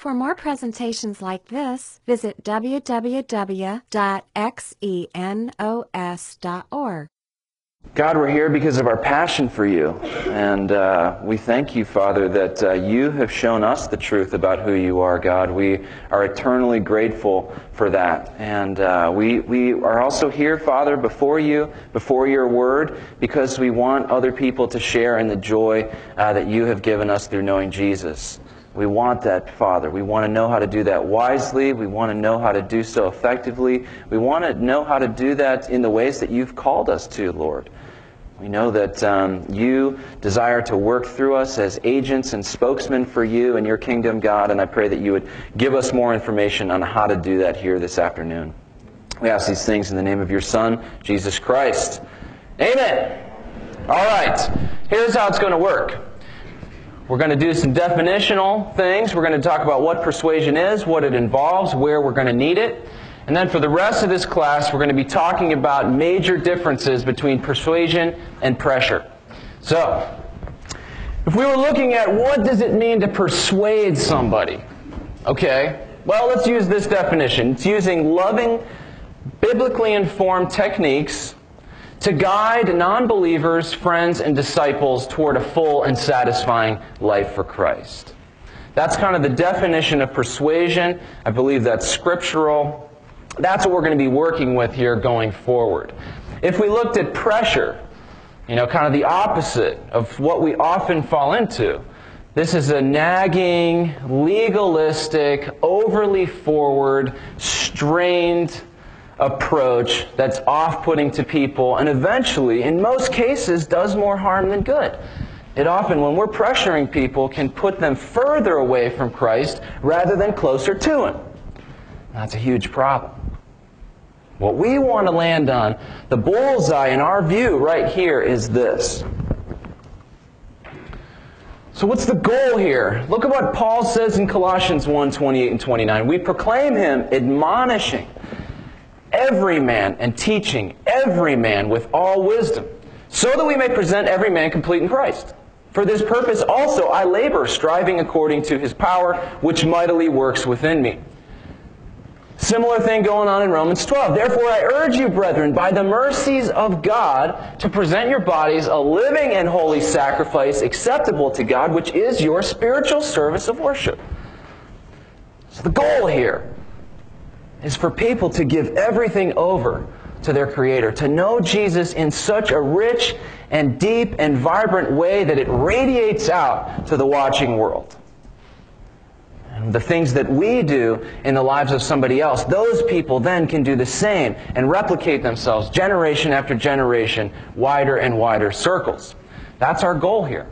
For more presentations like this, visit www.xenos.org. God, we're here because of our passion for you, and we thank you, Father, that you have shown us the truth about who you are, God. We are eternally grateful for that, and we are also here, Father, before you, before your word, because we want other people to share in the joy that you have given us through knowing Jesus. We want that, Father. We want to know how to do that wisely. We want to know how to do so effectively. We want to know how to do that in the ways that you've called us to, Lord. We know that you desire to work through us as agents and spokesmen for you and your kingdom, God, and I pray that you would give us more information on how to do that here this afternoon. We ask these things in the name of your Son, Jesus Christ. Amen. All right. Here's how it's going to work. We're going to do some definitional things. We're going to talk about what persuasion is, what it involves, where we're going to need it. And then for the rest of this class, we're going to be talking about major differences between persuasion and pressure. So, if we were looking at what does it mean to persuade somebody, okay, well, let's use this definition. It's using loving, biblically informed techniques to guide non-believers, friends, and disciples toward a full and satisfying life for Christ. That's kind of the definition of persuasion. I believe that's scriptural. That's what we're going to be working with here going forward. If we looked at pressure, kind of the opposite of what we often fall into, this is a nagging, legalistic, overly forward, strained approach that's off-putting to people and eventually, in most cases, does more harm than good. It often, when we're pressuring people, can put them further away from Christ rather than closer to Him. That's a huge problem. What we want to land on, the bullseye in our view right here, is this. So what's the goal here? Look at what Paul says in Colossians 1:28 and 29. We proclaim Him admonishing every man and teaching every man with all wisdom, so that we may present every man complete in Christ. For this purpose also I labor, striving according to His power, which mightily works within me. Similar thing going on in Romans 12. Therefore I urge you, brethren, by the mercies of God, to present your bodies a living and holy sacrifice acceptable to God, which is your spiritual service of worship. So the goal here is for people to give everything over to their Creator, to know Jesus in such a rich and deep and vibrant way that it radiates out to the watching world. And the things that we do in the lives of somebody else, those people then can do the same and replicate themselves generation after generation, wider and wider circles. That's our goal here.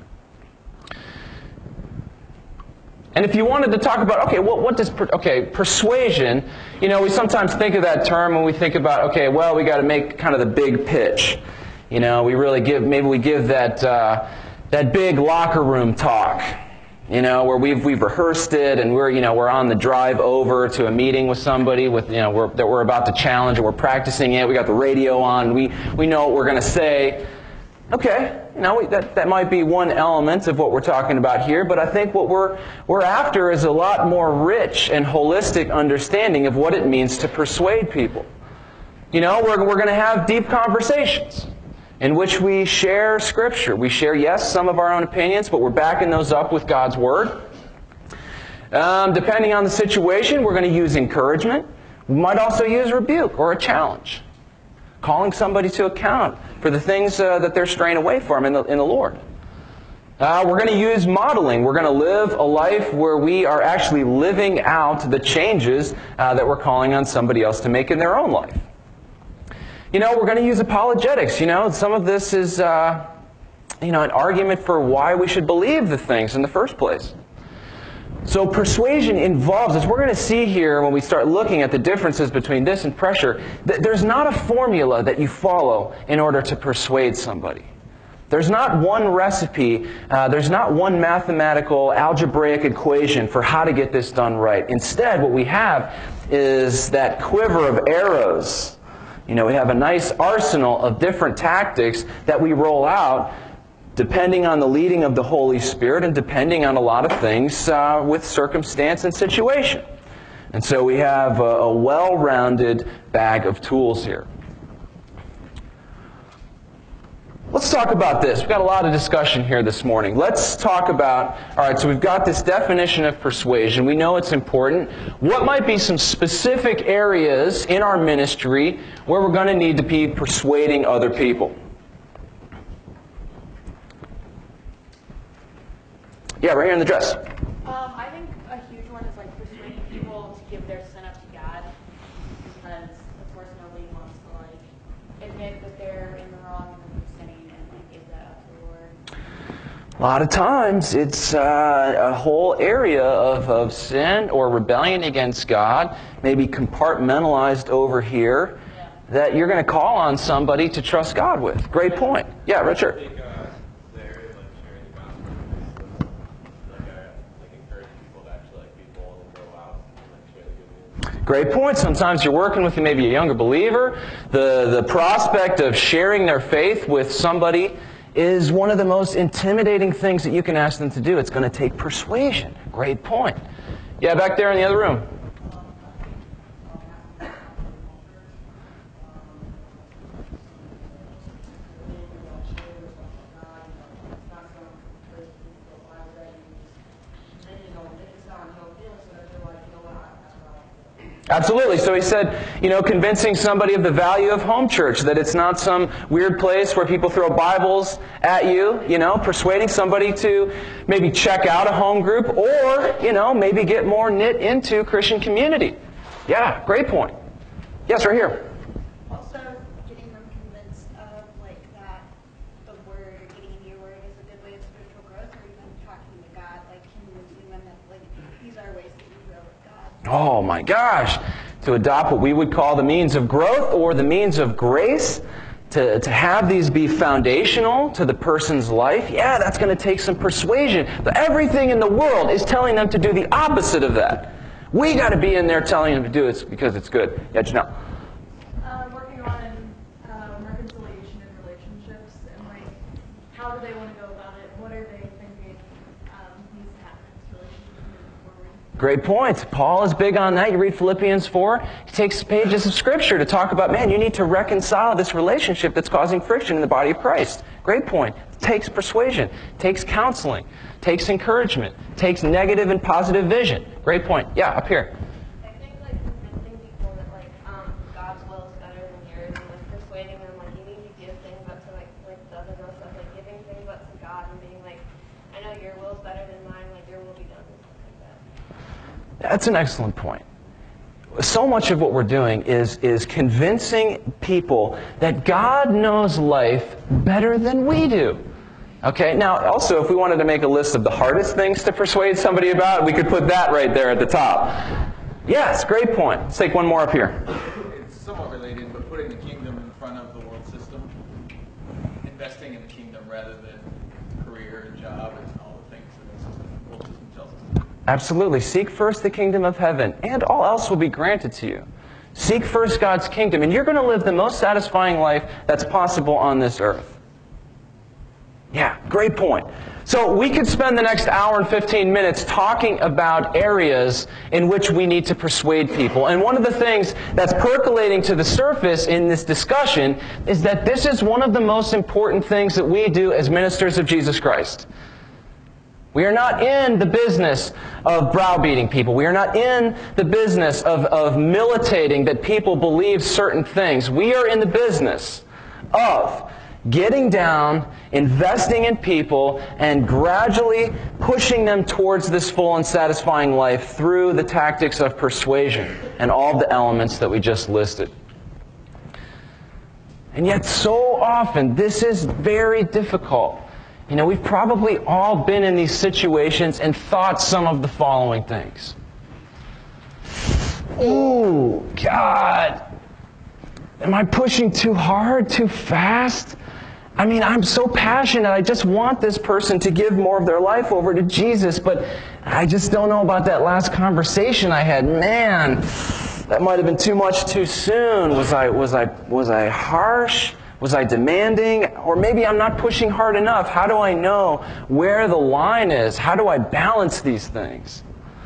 And if you wanted to talk about, what does persuasion, we sometimes think of that term when we think about, we got to make kind of the big pitch. We really we give that big locker room talk, where we've rehearsed it and we're on the drive over to a meeting with somebody that we're about to challenge, and we're practicing it. We got the radio on. We know what we're going to say. That might be one element of what we're talking about here, but I think what we're after is a lot more rich and holistic understanding of what it means to persuade people. We're going to have deep conversations in which we share Scripture. We share, yes, some of our own opinions, but we're backing those up with God's Word. Depending on the situation, we're going to use encouragement. We might also use rebuke or a challenge, calling somebody to account for the things that they're straying away from in the Lord. We're going to use modeling. We're going to live a life where we are actually living out the changes that we're calling on somebody else to make in their own life. We're going to use apologetics. Some of this is an argument for why we should believe the things in the first place. So persuasion involves, as we're going to see here when we start looking at the differences between this and pressure, there's not a formula that you follow in order to persuade somebody. There's not one recipe, there's not one mathematical algebraic equation for how to get this done right. Instead, what we have is that quiver of arrows. We have a nice arsenal of different tactics that we roll out depending on the leading of the Holy Spirit and depending on a lot of things with circumstance and situation. And so we have a well-rounded bag of tools here. Let's talk about this. We've got a lot of discussion here this morning. Let's talk about, all right, so we've got this definition of persuasion. We know it's important. What might be some specific areas in our ministry where we're going to need to be persuading other people? Yeah, right here in the dress. I think a huge one is like persuading people to give their sin up to God, because of course nobody wants to like admit that they're in the wrong and they're sinning and like give that up to the Lord. A lot of times it's a whole area of sin or rebellion against God, maybe compartmentalized over here, that you're going to call on somebody to trust God with. Great point. Yeah, Richard. Great point. Sometimes you're working with maybe a younger believer. The prospect of sharing their faith with somebody is one of the most intimidating things that you can ask them to do. It's going to take persuasion. Great point. Yeah, back there in the other room. Absolutely. So he said, convincing somebody of the value of home church, that it's not some weird place where people throw Bibles at you, persuading somebody to maybe check out a home group or, maybe get more knit into Christian community. Yeah, great point. Yes, right here. Also, getting them convinced of that the Word, or getting in your Word is a good way of spiritual growth, or even talking to God, convincing them that these are ways that you grow with God. Oh my gosh, to adopt what we would call the means of growth or the means of grace, to have these be foundational to the person's life, yeah, that's going to take some persuasion. But everything in the world is telling them to do the opposite of that. We got to be in there telling them to do it because it's good. Yeah, Janelle. Working on reconciliation in relationships and how do they want to go about it? What are they thinking needs to happen in this relationship moving forward? Great point. Paul is big on that. You read Philippians 4. He takes pages of Scripture to talk about, you need to reconcile this relationship that's causing friction in the body of Christ. Great point. It takes persuasion. It takes counseling. It takes encouragement. It takes negative and positive vision. Great point. Yeah, up here. I think convincing people that God's will is better than yours, and persuading them you need to give things up to the other girl stuff, giving things up to God and being I know your will is better than mine, your will be done and stuff like that. That's an excellent point. So much of what we're doing is convincing people that God knows life better than we do. Okay, now also if we wanted to make a list of the hardest things to persuade somebody about, we could put that right there at the top. Yes, great point. Let's take one more up here. It's somewhat related, but putting the kingdom in front of the world system, investing in the kingdom rather than career and job and all the things that the world system tells us to do. Absolutely. Seek first the kingdom of heaven, and all else will be granted to you. Seek first God's kingdom, and you're going to live the most satisfying life that's possible on this earth. Yeah, great point. So we could spend the next hour and 15 minutes talking about areas in which we need to persuade people. And one of the things that's percolating to the surface in this discussion is that this is one of the most important things that we do as ministers of Jesus Christ. We are not in the business of browbeating people. We are not in the business of militating that people believe certain things. We are in the business of getting down, investing in people, and gradually pushing them towards this full and satisfying life through the tactics of persuasion and all the elements that we just listed. And yet so often this is very difficult. We've probably all been in these situations and thought some of the following things. Oh, God, am I pushing too hard, too fast? I'm so passionate. I just want this person to give more of their life over to Jesus, but I just don't know about that last conversation I had. Man, that might have been too much too soon. Was I harsh? Was I demanding? Or maybe I'm not pushing hard enough. How do I know where the line is? How do I balance these things?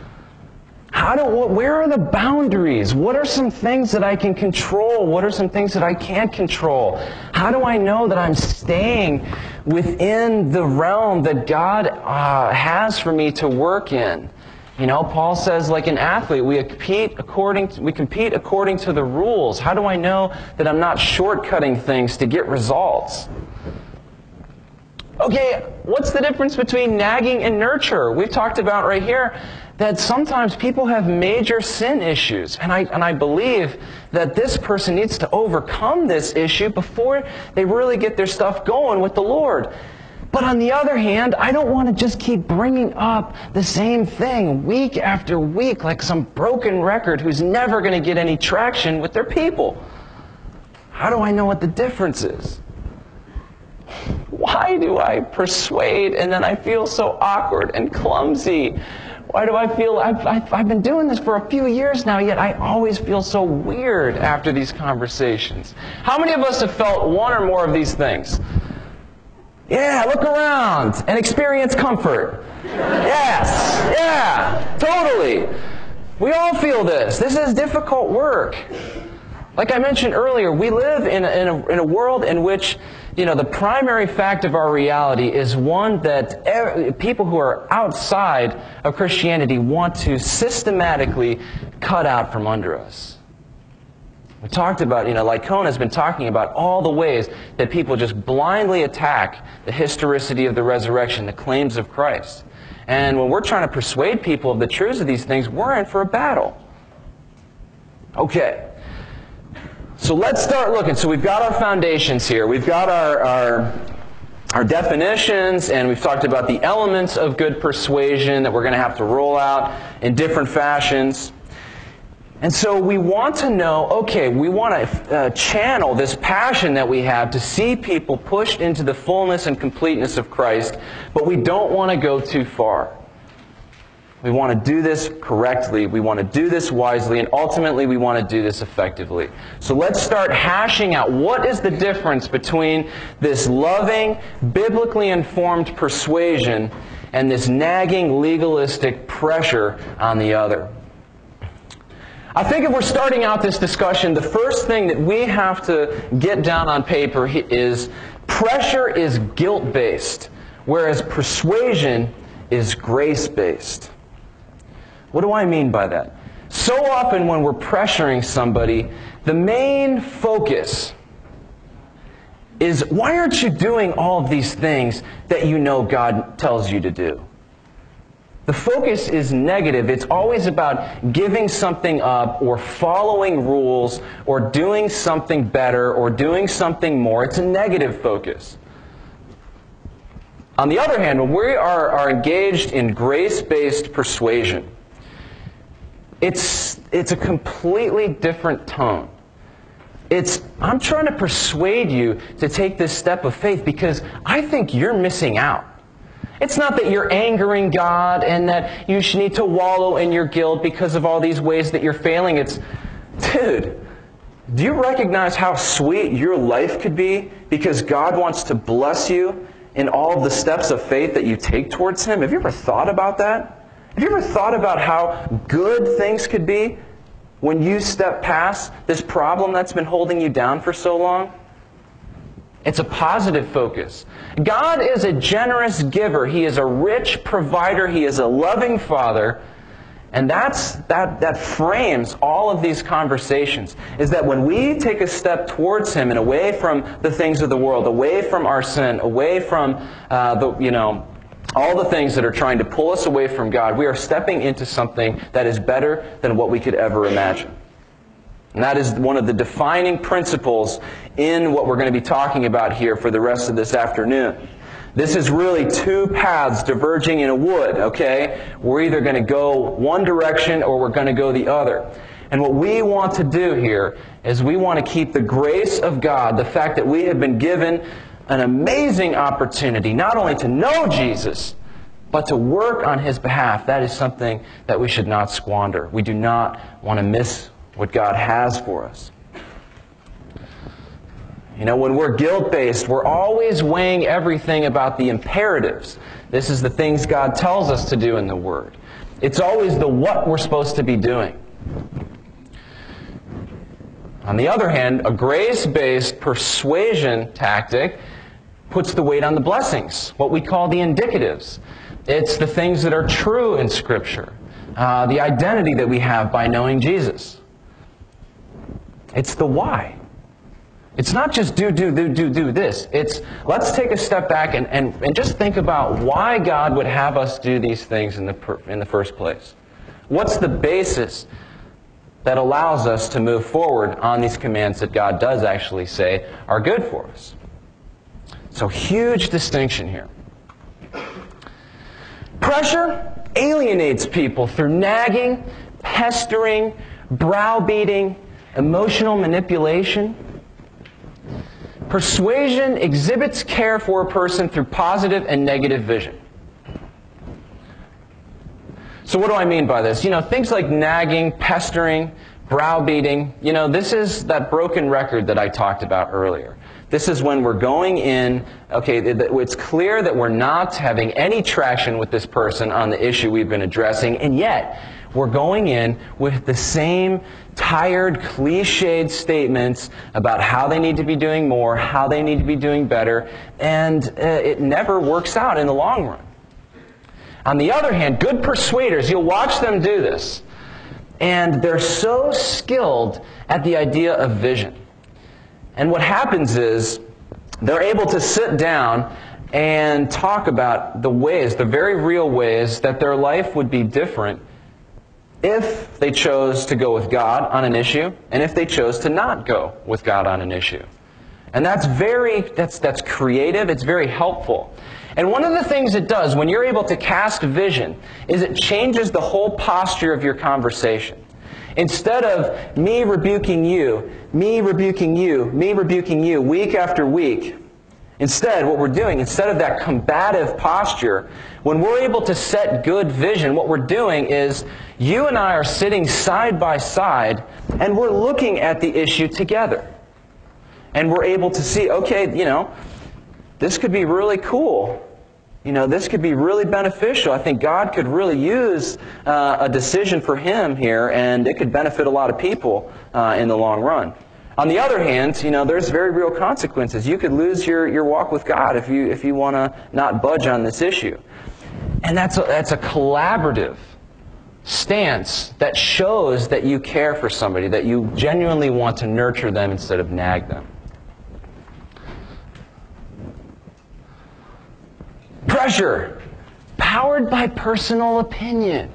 Where are the boundaries? What are some things that I can control? What are some things that I can't control? How do I know that I'm staying within the realm that God has for me to work in? You know, Paul says, like an athlete, we compete according to the rules. How do I know that I'm not shortcutting things to get results? Okay, what's the difference between nagging and nurture? We've talked about right here that sometimes people have major sin issues. And I believe that this person needs to overcome this issue before they really get their stuff going with the Lord. But on the other hand, I don't want to just keep bringing up the same thing week after week like some broken record who's never going to get any traction with their people. How do I know what the difference is? Why do I persuade and then I feel so awkward and clumsy? Why do I feel I've been doing this for a few years now, yet I always feel so weird after these conversations? How many of us have felt one or more of these things? Yeah, look around and experience comfort. Yes, yeah, totally. We all feel this. This is difficult work. Like I mentioned earlier, we live in a world in which, you know, the primary fact of our reality is one that people who are outside of Christianity want to systematically cut out from under us. We talked about, like Cohn has been talking about all the ways that people just blindly attack the historicity of the resurrection, the claims of Christ. And when we're trying to persuade people of the truths of these things, we're in for a battle. Okay. So let's start looking. So we've got our foundations here. We've got our definitions, and we've talked about the elements of good persuasion that we're going to have to roll out in different fashions. And so we want to know, okay, we want to channel this passion that we have to see people pushed into the fullness and completeness of Christ, but we don't want to go too far. We want to do this correctly, we want to do this wisely, and ultimately we want to do this effectively. So let's start hashing out what is the difference between this loving, biblically informed persuasion and this nagging, legalistic pressure on the other. I think if we're starting out this discussion, the first thing that we have to get down on paper is pressure is guilt-based, whereas persuasion is grace-based. What do I mean by that? So often when we're pressuring somebody, the main focus is, why aren't you doing all of these things that you know God tells you to do? The focus is negative. It's always about giving something up or following rules or doing something better or doing something more. It's a negative focus. On the other hand, when we are engaged in grace-based persuasion, it's a completely different tone. I'm trying to persuade you to take this step of faith because I think you're missing out. It's not that you're angering God and that you should need to wallow in your guilt because of all these ways that you're failing. It's, dude, do you recognize how sweet your life could be because God wants to bless you in all of the steps of faith that you take towards Him? Have you ever thought about that? Have you ever thought about how good things could be when you step past this problem that's been holding you down for so long? It's a positive focus. God is a generous giver. He is a rich provider. He is a loving Father. And that frames all of these conversations, is that when we take a step towards Him and away from the things of the world, away from our sin, away from all the things that are trying to pull us away from God, we are stepping into something that is better than what we could ever imagine. And that is one of the defining principles in what we're going to be talking about here for the rest of this afternoon. This is really two paths diverging in a wood, okay? We're either going to go one direction or we're going to go the other. And what we want to do here is we want to keep the grace of God, the fact that we have been given an amazing opportunity not only to know Jesus, but to work on His behalf. That is something that we should not squander. We do not want to miss what God has for us. You know, when we're guilt-based, we're always weighing everything about the imperatives. This is the things God tells us to do in the Word. It's always the what we're supposed to be doing. On the other hand, a grace-based persuasion tactic puts the weight on the blessings, what we call the indicatives. It's the things that are true in Scripture, the identity that we have by knowing Jesus. It's the why. It's not just do this. It's let's take a step back and just think about why God would have us do these things in the first place. What's the basis that allows us to move forward on these commands that God does actually say are good for us? So huge distinction here. Pressure alienates people through nagging, pestering, browbeating, emotional manipulation. Persuasion exhibits care for a person through positive and negative vision. So what do I mean by this? You know, things like nagging, pestering, browbeating, you know, this is that broken record that I talked about earlier. This is when we're going in, okay, it's clear that we're not having any traction with this person on the issue we've been addressing, and yet we're going in with the same tired, cliched statements about how they need to be doing more, how they need to be doing better, and it never works out in the long run. On the other hand, good persuaders, you'll watch them do this, and they're so skilled at the idea of vision. And what happens is they're able to sit down and talk about the ways, the very real ways, that their life would be different if they chose to go with God on an issue, and if they chose to not go with God on an issue. And that's creative, it's very helpful. And one of the things it does when you're able to cast vision is it changes the whole posture of your conversation. Instead of me rebuking you, me rebuking you, me rebuking you week after week, instead, what we're doing, instead of that combative posture, when we're able to set good vision, what we're doing is you and I are sitting side by side and we're looking at the issue together. And we're able to see, okay, you know, this could be really cool. You know, this could be really beneficial. I think God could really use a decision for Him here, and it could benefit a lot of people in the long run. On the other hand, you know, there's very real consequences. You could lose your walk with God if you want to not budge on this issue. And that's a collaborative stance that shows that you care for somebody, that you genuinely want to nurture them instead of nag them. Pressure, powered by personal opinion.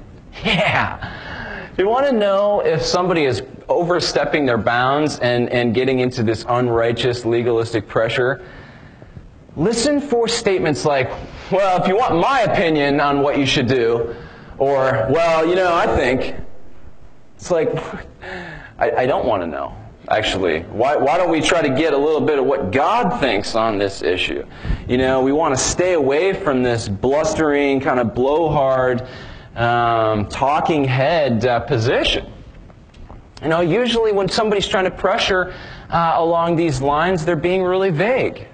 Yeah. If you want to know if somebody is overstepping their bounds and getting into this unrighteous, legalistic pressure, listen for statements like, well, if you want my opinion on what you should do, or, well, you know, I think. It's like, I don't want to know, actually. Why don't we try to get a little bit of what God thinks on this issue? You know, we want to stay away from this blustering, kind of blowhard, talking head position. You know, usually when somebody's trying to pressure along these lines, they're being really vague.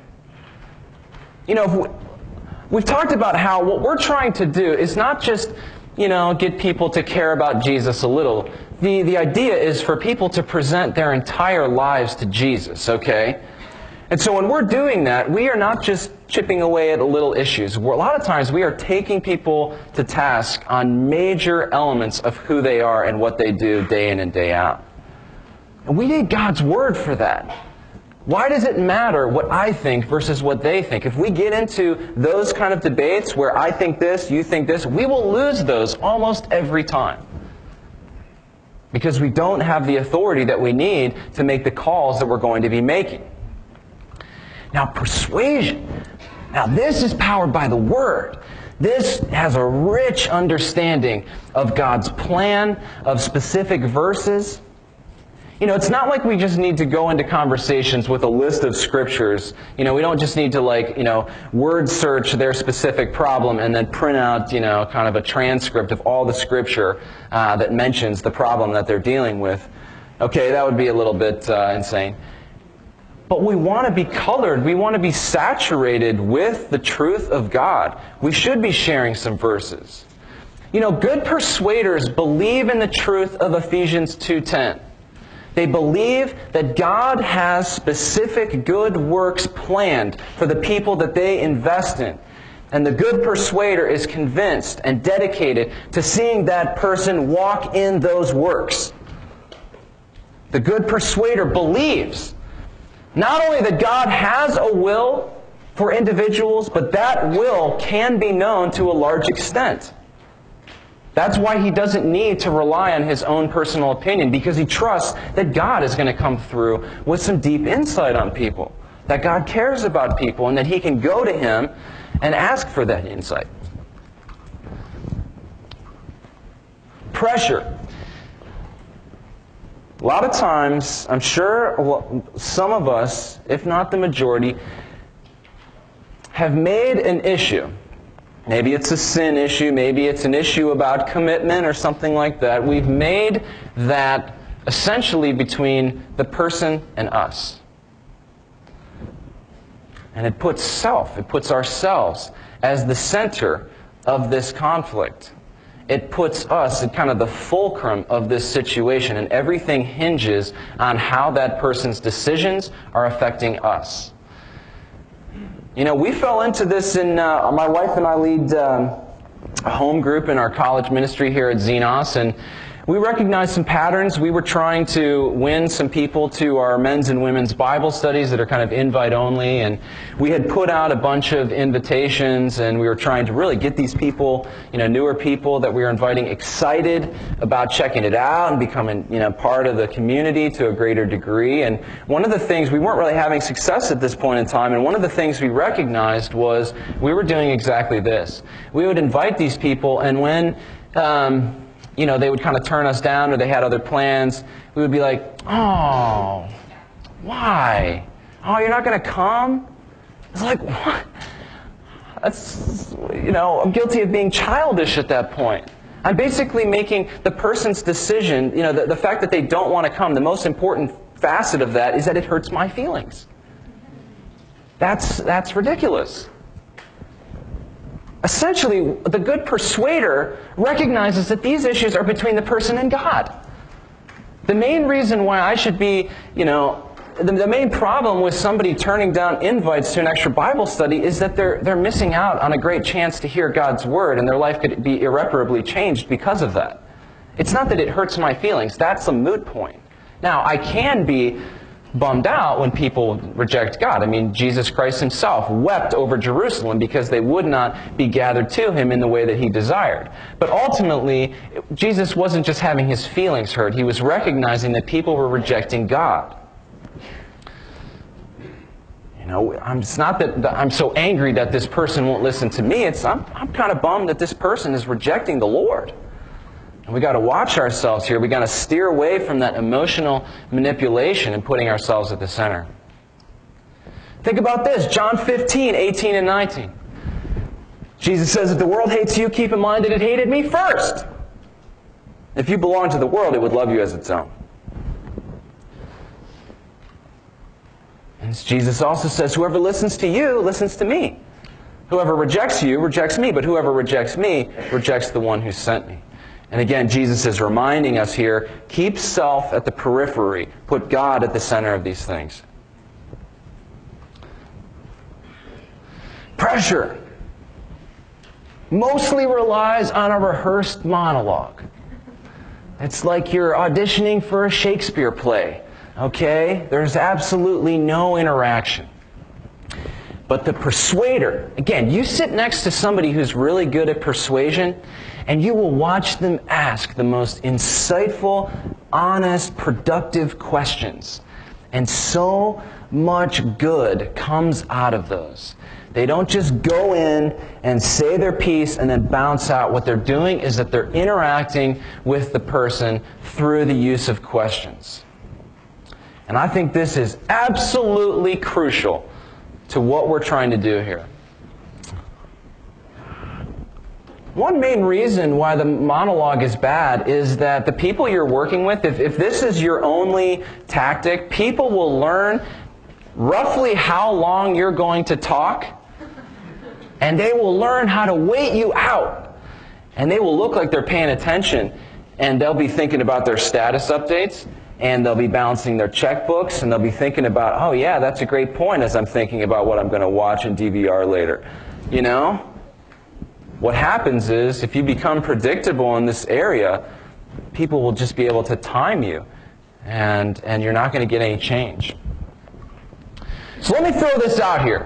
You know, we've talked about how what we're trying to do is not just, you know, get people to care about Jesus a little. The idea is for people to present their entire lives to Jesus, okay? And so when we're doing that, we are not just chipping away at little issues. A lot of times we are taking people to task on major elements of who they are and what they do day in and day out. And we need God's Word for that. Why does it matter what I think versus what they think? If we get into those kind of debates where I think this, you think this, we will lose those almost every time. Because we don't have the authority that we need to make the calls that we're going to be making. Now, persuasion. Now, this is powered by the Word. This has a rich understanding of God's plan, of specific verses. You know, it's not like we just need to go into conversations with a list of scriptures. You know, we don't just need to, like, you know, word search their specific problem and then print out, you know, kind of a transcript of all the scripture that mentions the problem that they're dealing with. Okay, that would be a little bit insane. But we want to be colored. We want to be saturated with the truth of God. We should be sharing some verses. You know, good persuaders believe in the truth of Ephesians 2:10. They believe that God has specific good works planned for the people that they invest in. And the good persuader is convinced and dedicated to seeing that person walk in those works. The good persuader believes not only that God has a will for individuals, but that will can be known to a large extent. That's why he doesn't need to rely on his own personal opinion, because he trusts that God is going to come through with some deep insight on people, that God cares about people, and that he can go to him and ask for that insight. Pressure. A lot of times, I'm sure some of us, if not the majority, have made an issue. Maybe it's a sin issue, maybe it's an issue about commitment or something like that. We've made that essentially between the person and us. And it puts ourselves as the center of this conflict. It puts us at kind of the fulcrum of this situation, and everything hinges on how that person's decisions are affecting us. You know, we fell into this my wife and I lead a home group in our college ministry here at Xenos, and we recognized some patterns. We were trying to win some people to our men's and women's Bible studies that are kind of invite only, and we had put out a bunch of invitations, and we were trying to really get these people, newer people that we were inviting, excited about checking it out and becoming, part of the community to a greater degree. And one of the things, we weren't really having success at this point in time, and one of the things we recognized was we were doing exactly this. We would invite these people, and when they would kind of turn us down or they had other plans, we would be like, oh, why? Oh, you're not going to come? It's like, what? That's, I'm guilty of being childish at that point. I'm basically making the person's decision, the fact that they don't want to come, the most important facet of that is that it hurts my feelings. That's ridiculous. Essentially, the good persuader recognizes that these issues are between the person and God. The main reason why I should be, the main problem with somebody turning down invites to an extra Bible study is that they're missing out on a great chance to hear God's Word, and their life could be irreparably changed because of that. It's not that it hurts my feelings. That's a moot point. Now, I can be bummed out when people reject God. I mean, Jesus Christ himself wept over Jerusalem because they would not be gathered to him in the way that he desired. But ultimately, Jesus wasn't just having his feelings hurt. He was recognizing that people were rejecting God. It's not that I'm so angry that this person won't listen to me. I'm kind of bummed that this person is rejecting the Lord. And we got to watch ourselves here. We got to steer away from that emotional manipulation and putting ourselves at the center. Think about this, John 15, 18 and 19. Jesus says, if the world hates you, keep in mind that it hated me first. If you belong to the world, it would love you as its own. And Jesus also says, whoever listens to you, listens to me. Whoever rejects you, rejects me. But whoever rejects me, rejects the one who sent me. And again, Jesus is reminding us here, keep self at the periphery. Put God at the center of these things. Pressure mostly relies on a rehearsed monologue. It's like you're auditioning for a Shakespeare play. Okay? There's absolutely no interaction. But the persuader, again, you sit next to somebody who's really good at persuasion, and you will watch them ask the most insightful, honest, productive questions. And so much good comes out of those. They don't just go in and say their piece and then bounce out. What they're doing is that they're interacting with the person through the use of questions. And I think this is absolutely crucial to what we're trying to do here. One main reason why the monologue is bad is that the people you're working with, if this is your only tactic, people will learn roughly how long you're going to talk, and they will learn how to wait you out. And they will look like they're paying attention, and they'll be thinking about their status updates, and they'll be balancing their checkbooks, and they'll be thinking about, oh yeah, that's a great point as I'm thinking about what I'm going to watch and DVR later. You know? What happens is, if you become predictable in this area, people will just be able to time you, and you're not going to get any change. So let me throw this out here.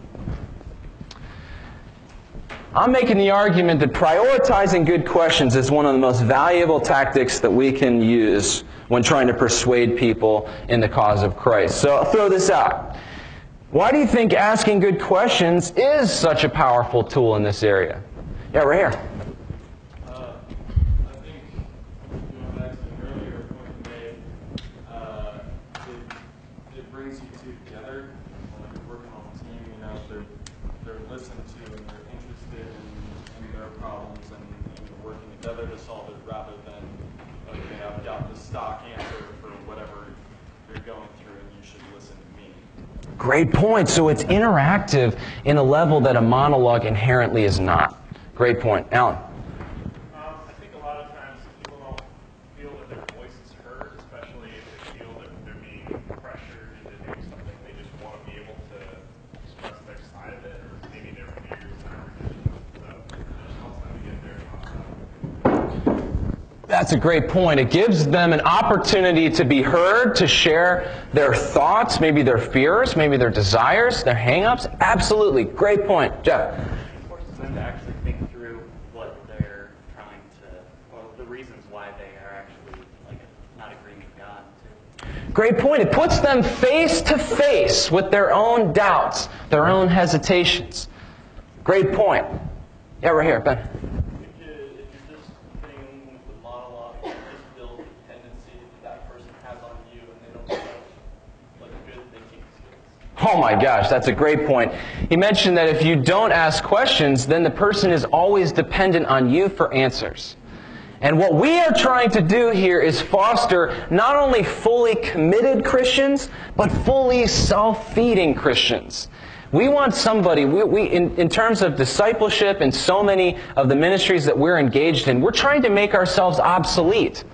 I'm making the argument that prioritizing good questions is one of the most valuable tactics that we can use when trying to persuade people in the cause of Christ. So I'll throw this out. Why do you think asking good questions is such a powerful tool in this area? Yeah, right here. I think, going back to the earlier point you made, it brings you two together. When you're working on a team, they're listened to and they're interested in their problems and you're working together to solve it rather than, okay, I've got the stock answer for whatever you're going through and you should listen to me. Great point. So it's interactive in a level that a monologue inherently is not. Great point. Alan? I think a lot of times people don't feel that their voice is heard, especially if they feel that they're being pressured into doing something. They just want to be able to express their side of it, or maybe their fears and everything. So it just helps them to get there. That's a great point. It gives them an opportunity to be heard, to share their thoughts, maybe their fears, maybe their desires, their hang-ups. Absolutely. Great point. Jeff? It forces them to actually think through what they're trying to, well, the reasons why they are actually not agreeing with God, too. Great point. It puts them face to face with their own doubts, their own hesitations. Great point. Yeah, right here, Ben. If you're just hitting with the monologue, you just build the dependency that person has on you and they don't develop good thinking skills. Oh my gosh, that's a great point. He mentioned that if you don't ask questions, then the person is always dependent on you for answers. And what we are trying to do here is foster not only fully committed Christians, but fully self-feeding Christians. We want somebody, in terms of discipleship and so many of the ministries that we're engaged in, we're trying to make ourselves obsolete.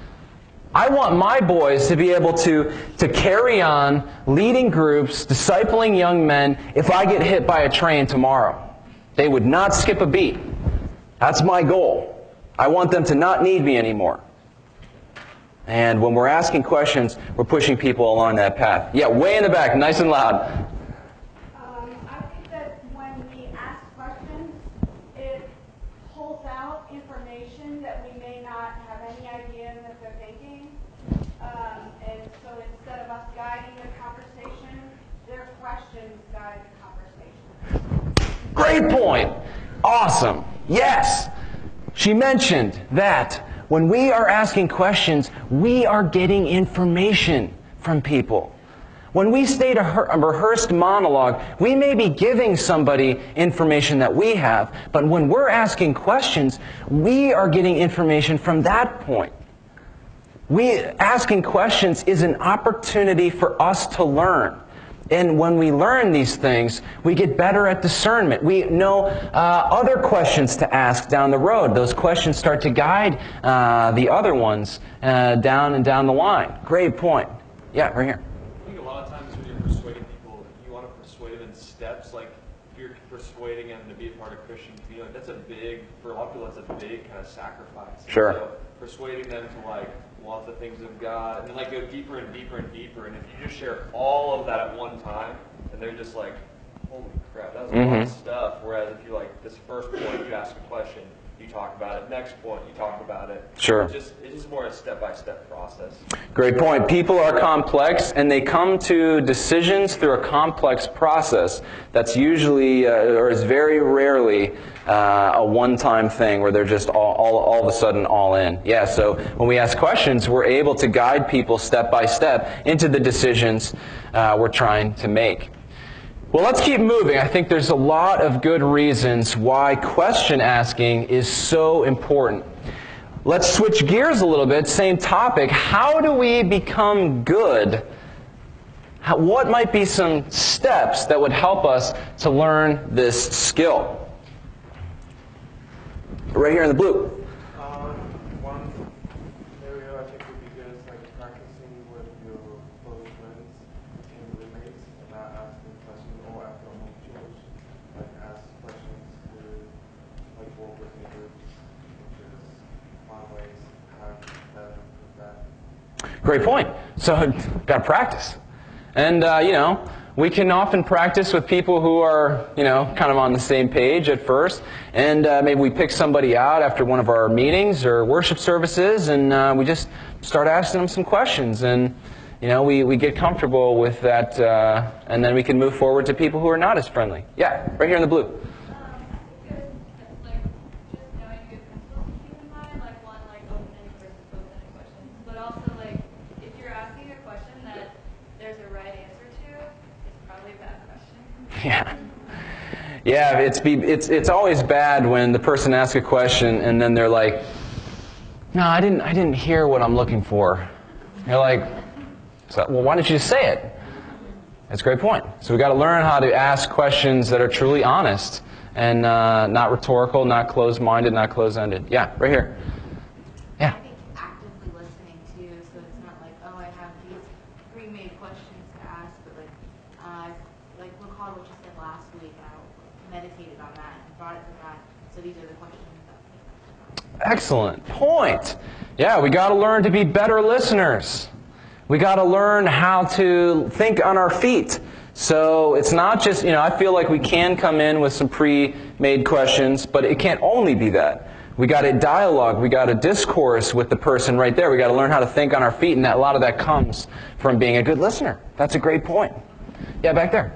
I want my boys to be able to carry on leading groups, discipling young men, if I get hit by a train tomorrow. They would not skip a beat. That's my goal. I want them to not need me anymore. And when we're asking questions, we're pushing people along that path. Yeah, way in the back, nice and loud. I think that when we ask questions, it pulls out information that we may not have any idea that they're thinking. And so instead of us guiding the conversation, their questions guide the conversation. Great point. Awesome. Yes. She mentioned that when we are asking questions, we are getting information from people. When we state a rehearsed monologue, we may be giving somebody information that we have, but when we're asking questions, we are getting information from that point. Asking questions is an opportunity for us to learn. And when we learn these things, we get better at discernment. We know other questions to ask down the road. Those questions start to guide the other ones down the line. Great point. Yeah, right here. I think a lot of times when you're persuading people, you want to persuade them in steps. Like if you're persuading them to be a part of Christian community, that's for a lot of people, that's a big kind of sacrifice. Sure. So persuading them to want the things of God, and then go deeper and deeper and deeper. And if you just share all of that at one time, and they're just like, holy crap, that was a lot of stuff. Whereas if you this first point, you ask a question, you talk about it. Next point, you talk about it. Sure. It's just more a step-by-step process. Great point. People are complex, and they come to decisions through a complex process that's usually, or is very rarely, a one-time thing where they're just all of a sudden all in. Yeah, so when we ask questions, we're able to guide people step by step into the decisions we're trying to make. Well, let's keep moving. I think there's a lot of good reasons why question asking is so important. Let's switch gears a little bit. Same topic. How do we become good what might be some steps that would help us to learn this skill? Right here in the blue. One area I think would be good is like practicing with your close friends and roommates and not asking questions or after home church. Like ask questions to like work with your groups, which is one way how to improve that. Great point. So, got to practice. And, we can often practice with people who are, kind of on the same page at first. And maybe we pick somebody out after one of our meetings or worship services, and we just start asking them some questions. And, we get comfortable with that, and then we can move forward to people who are not as friendly. Yeah, right here in the blue. Yeah, it's always bad when the person asks a question and then they're like, "No, I didn't hear what I'm looking for." You're like, "Well, why didn't you just say it?" That's a great point. So we got to learn how to ask questions that are truly honest and not rhetorical, not closed-minded, not closed-ended. Yeah, right here. Yeah. I think actively listening too, so it's not like, oh, I have these pre-made questions to ask, but like recall what you said last week, and I meditated on that and brought it to God. So these are the questions that. Excellent point. Yeah, we got to learn to be better listeners. We got to learn how to think on our feet. So it's not just, I feel like we can come in with some pre-made questions, but it can't only be that. We got to dialogue. We got to discourse with the person right there. We got to learn how to think on our feet, and a lot of that comes from being a good listener. That's a great point. Yeah, back there.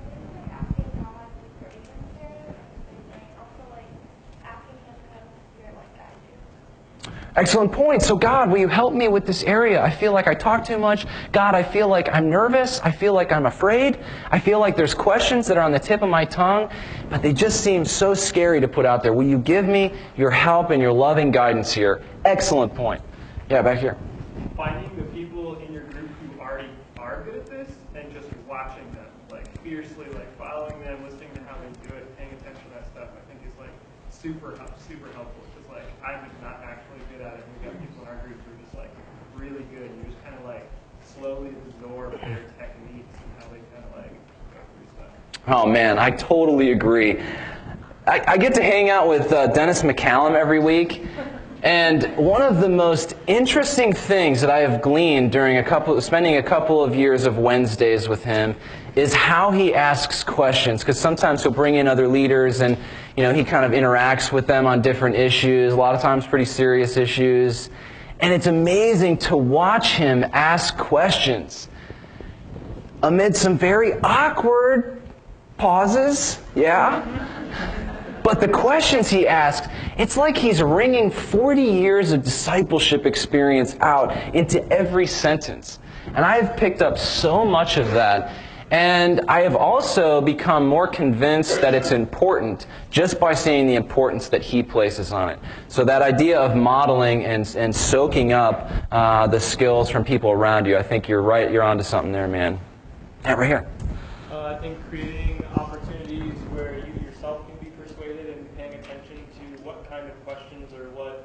Excellent point. So God, will you help me with this area? I feel like I talk too much. God, I feel like I'm nervous. I feel like I'm afraid. I feel like there's questions that are on the tip of my tongue, but they just seem so scary to put out there. Will you give me your help and your loving guidance here? Excellent point. Yeah, back here. Finding the people in your group who already are good at this and just watching them, like fiercely, like following them, listening to how they do it, paying attention to that stuff, I think is like super helpful. Because like I'm not actually good at it. We got people in our group who are just like really good. You just kind of like slowly absorb their techniques and how they kind of like go through stuff. Oh man, I totally agree. I get to hang out with Dennis McCallum every week. And one of the most interesting things that I have gleaned during spending a couple of years of Wednesdays with him is how he asks questions. Because sometimes he'll bring in other leaders and, he kind of interacts with them on different issues, a lot of times pretty serious issues. And it's amazing to watch him ask questions amid some very awkward pauses. Yeah. But the questions he asks, it's like he's wringing 40 years of discipleship experience out into every sentence. And I've picked up so much of that. And I have also become more convinced that it's important just by seeing the importance that he places on it. So that idea of modeling and soaking up the skills from people around you, I think you're right. You're onto something there, man. Yeah, right here. I think creating opportunities where you yourself can be persuaded and paying attention to what kind of questions or what,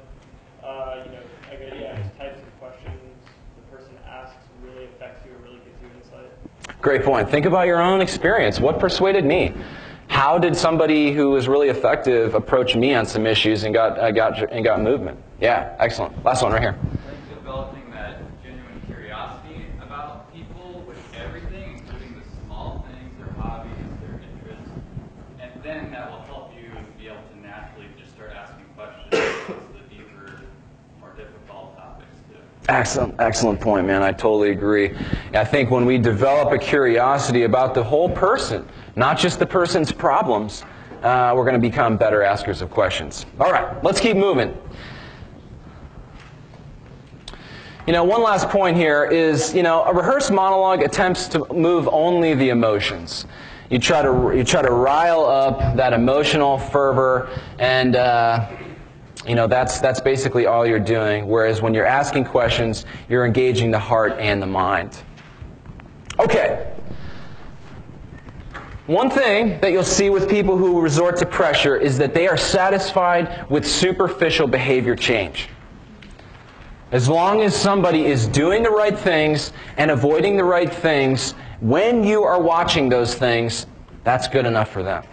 types of questions the person asks really affects you or really gives you insight. Great point. Think about your own experience. What persuaded me? How did somebody who was really effective approach me on some issues and got movement? Yeah, excellent. Last one right here. Developing that genuine curiosity about people with everything, including the small things, their hobbies, their interests, and then that will help you be able to naturally just start asking questions about the deeper, more difficult topics too. Excellent point, man. I totally agree. I think when we develop a curiosity about the whole person, not just the person's problems, we're going to become better askers of questions. All right, let's keep moving. One last point here is, a rehearsed monologue attempts to move only the emotions. You try to rile up that emotional fervor, and that's basically all you're doing. Whereas when you're asking questions, you're engaging the heart and the mind. Okay. One thing that you'll see with people who resort to pressure is that they are satisfied with superficial behavior change. As long as somebody is doing the right things and avoiding the right things, when you are watching those things, that's good enough for them.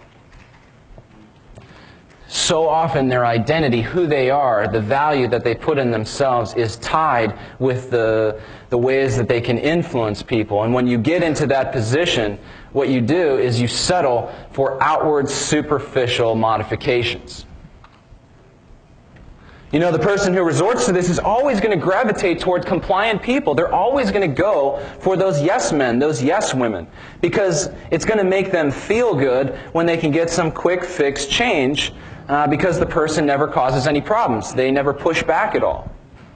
So often their identity, who they are, the value that they put in themselves is tied with the ways that they can influence people. And when you get into that position, what you do is you settle for outward superficial modifications. You know, the person who resorts to this is always going to gravitate toward compliant people. They're always going to go for those yes men, those yes women, because it's going to make them feel good when they can get some quick fix change because the person never causes any problems. They never push back at all.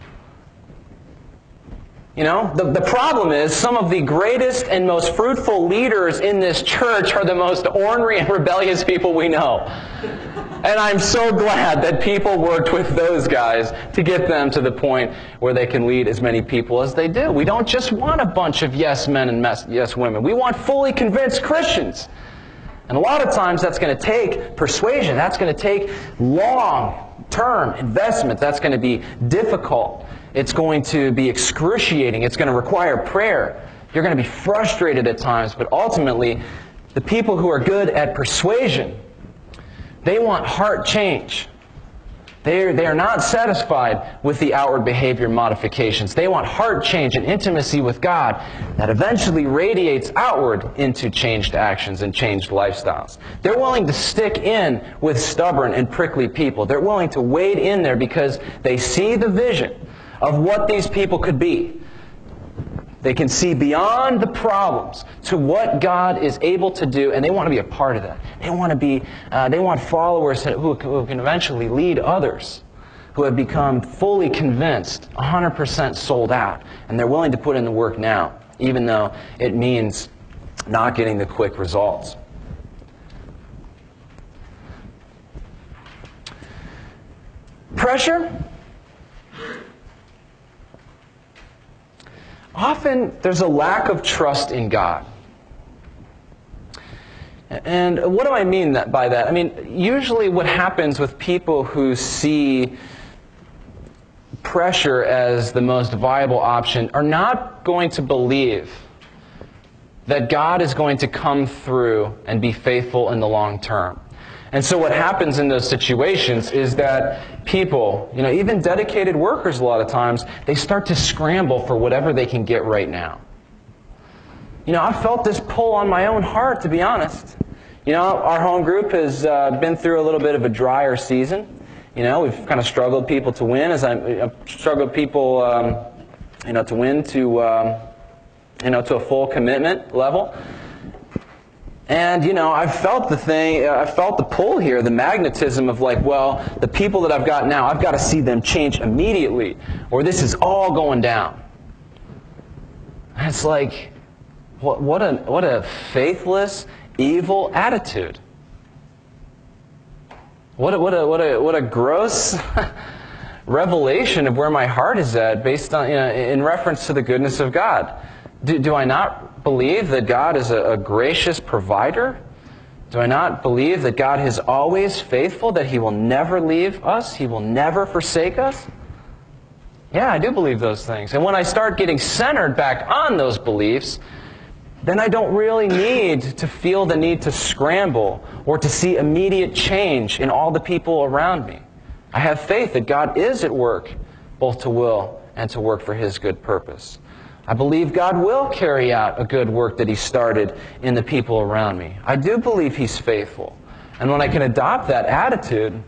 You know, the problem is some of the greatest and most fruitful leaders in this church are the most ornery and rebellious people we know. And I'm so glad that people worked with those guys to get them to the point where they can lead as many people as they do. We don't just want a bunch of yes men and yes women. We want fully convinced Christians. And a lot of times that's going to take persuasion. That's going to take long-term investment. That's going to be difficult. It's going to be excruciating. It's going to require prayer. You're going to be frustrated at times. But ultimately, the people who are good at persuasion, they want heart change. They are not satisfied with the outward behavior modifications. They want heart change and intimacy with God that eventually radiates outward into changed actions and changed lifestyles. They're willing to stick in with stubborn and prickly people. They're willing to wade in there because they see the vision of what these people could be. They can see beyond the problems to what God is able to do, and they want to be a part of that. They want followers who can eventually lead others, who have become fully convinced, 100% sold out, and they're willing to put in the work now, even though it means not getting the quick results. Pressure. Often there's a lack of trust in God. And what do I mean by that? I mean, usually what happens with people who see pressure as the most viable option are not going to believe that God is going to come through and be faithful in the long term. And so what happens in those situations is that people, even dedicated workers a lot of times, they start to scramble for whatever they can get right now. I've felt this pull on my own heart, to be honest. Our home group has been through a little bit of a drier season. We've kind of struggled people to win, I've struggled people, to win to a full commitment level. And, I've felt the pull here, the magnetism of the people that I've got now, I've got to see them change immediately, or this is all going down. And it's like, what a faithless, evil attitude. What a gross revelation of where my heart is at, based on in reference to the goodness of God. Do I not believe that God is a gracious provider? Do I not believe that God is always faithful, that He will never leave us, He will never forsake us? Yeah, I do believe those things. And when I start getting centered back on those beliefs, then I don't really need to feel the need to scramble or to see immediate change in all the people around me. I have faith that God is at work, both to will and to work for His good purpose. I believe God will carry out a good work that He started in the people around me. I do believe He's faithful. And when I can adopt that attitude,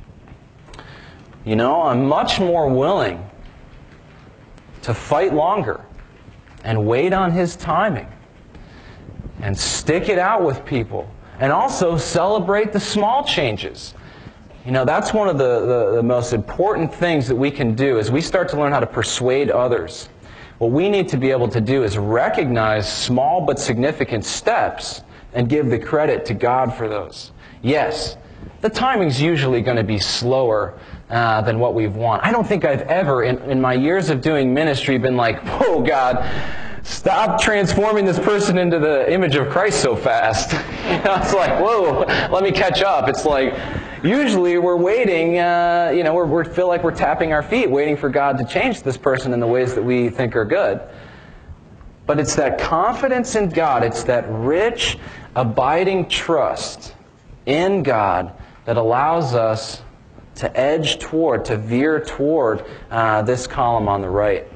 I'm much more willing to fight longer and wait on His timing and stick it out with people, and also celebrate the small changes. That's one of the most important things that we can do as we start to learn how to persuade others. What we need to be able to do is recognize small but significant steps and give the credit to God for those. Yes, the timing's usually going to be slower than what we've wanted. I don't think I've ever, in my years of doing ministry, been like, whoa, God, stop transforming this person into the image of Christ so fast. It's like, whoa, let me catch up. It's like, usually we're waiting, we feel like we're tapping our feet, waiting for God to change this person in the ways that we think are good. But it's that confidence in God, it's that rich, abiding trust in God that allows us to edge toward, to veer toward this column on the right.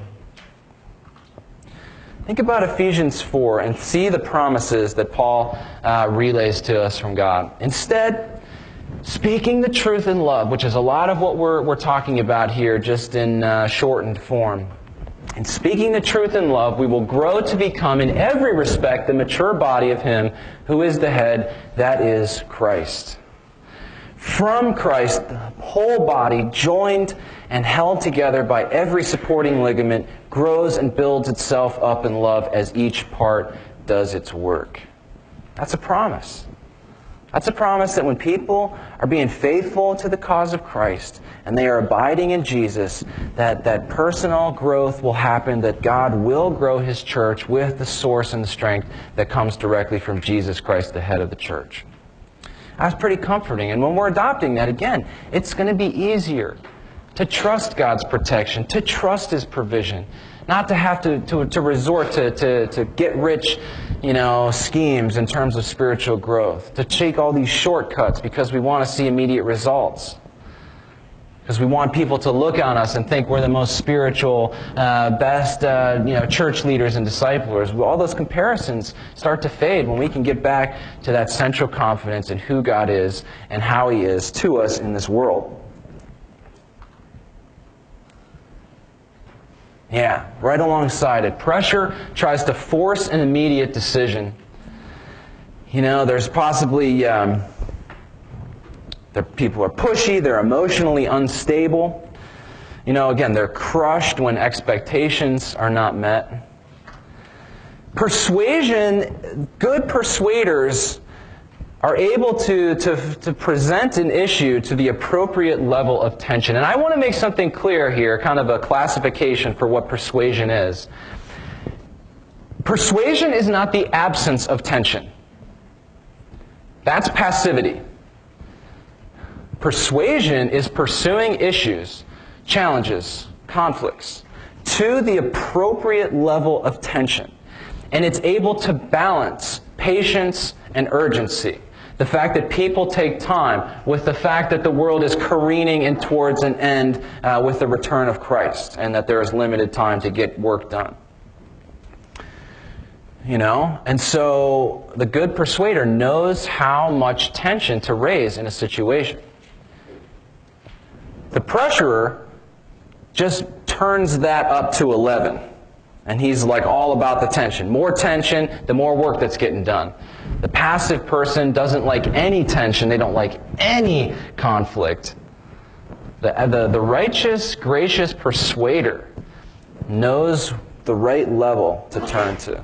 Think about Ephesians 4 and see the promises that Paul relays to us from God. Instead, speaking the truth in love, which is a lot of what we're talking about here, just in shortened form. In speaking the truth in love, we will grow to become, in every respect, the mature body of Him who is the head, that is Christ. From Christ, the whole body, joined and held together by every supporting ligament, grows and builds itself up in love as each part does its work. That's a promise. That's a promise that when people are being faithful to the cause of Christ and they are abiding in Jesus, that personal growth will happen, that God will grow His church with the source and the strength that comes directly from Jesus Christ, the head of the church. That's pretty comforting. And when we're adopting that, again, it's going to be easier to trust God's protection, to trust His provision, not to have to resort to get rich, schemes in terms of spiritual growth, to take all these shortcuts because we want to see immediate results. Because we want people to look on us and think we're the most spiritual, best, church leaders and disciplers. All those comparisons start to fade when we can get back to that central confidence in who God is and how He is to us in this world. Yeah, right alongside it. Pressure tries to force an immediate decision. There's possibly... people are pushy, they're emotionally unstable. Again, they're crushed when expectations are not met. Persuasion, good persuaders are able to present an issue to the appropriate level of tension. And I want to make something clear here, kind of a classification for what persuasion is. Persuasion is not the absence of tension. That's passivity. Persuasion is pursuing issues, challenges, conflicts to the appropriate level of tension. And it's able to balance patience and urgency. The fact that people take time with the fact that the world is careening in towards an end with the return of Christ and that there is limited time to get work done. And so the good persuader knows how much tension to raise in a situation. The pressurer just turns that up to 11. And he's like all about the tension. More tension, the more work that's getting done. The passive person doesn't like any tension. They don't like any conflict. The righteous, gracious persuader knows the right level to turn to.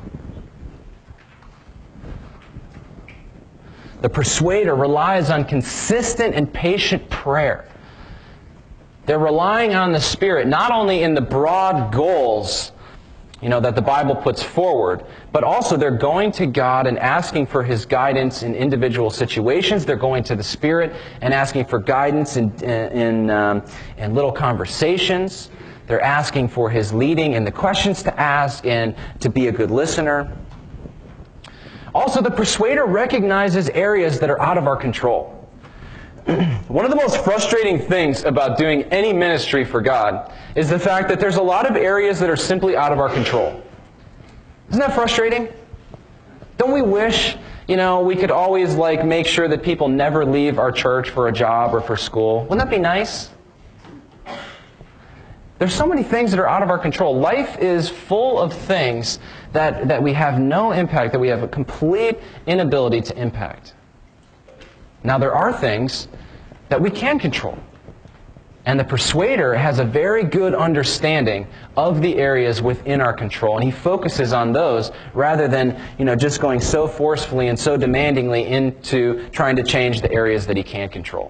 The persuader relies on consistent and patient prayer. They're relying on the Spirit, not only in the broad goals, that the Bible puts forward, but also they're going to God and asking for His guidance in individual situations. They're going to the Spirit and asking for guidance in little conversations. They're asking for His leading in the questions to ask and to be a good listener. Also, the persuader recognizes areas that are out of our control. One of the most frustrating things about doing any ministry for God is the fact that there's a lot of areas that are simply out of our control. Isn't that frustrating? Don't we wish, we could always make sure that people never leave our church for a job or for school? Wouldn't that be nice? There's so many things that are out of our control. Life is full of things that we have no impact, that we have a complete inability to impact. Now, there are things that we can control. And the persuader has a very good understanding of the areas within our control. And he focuses on those rather than, just going so forcefully and so demandingly into trying to change the areas that he can't control.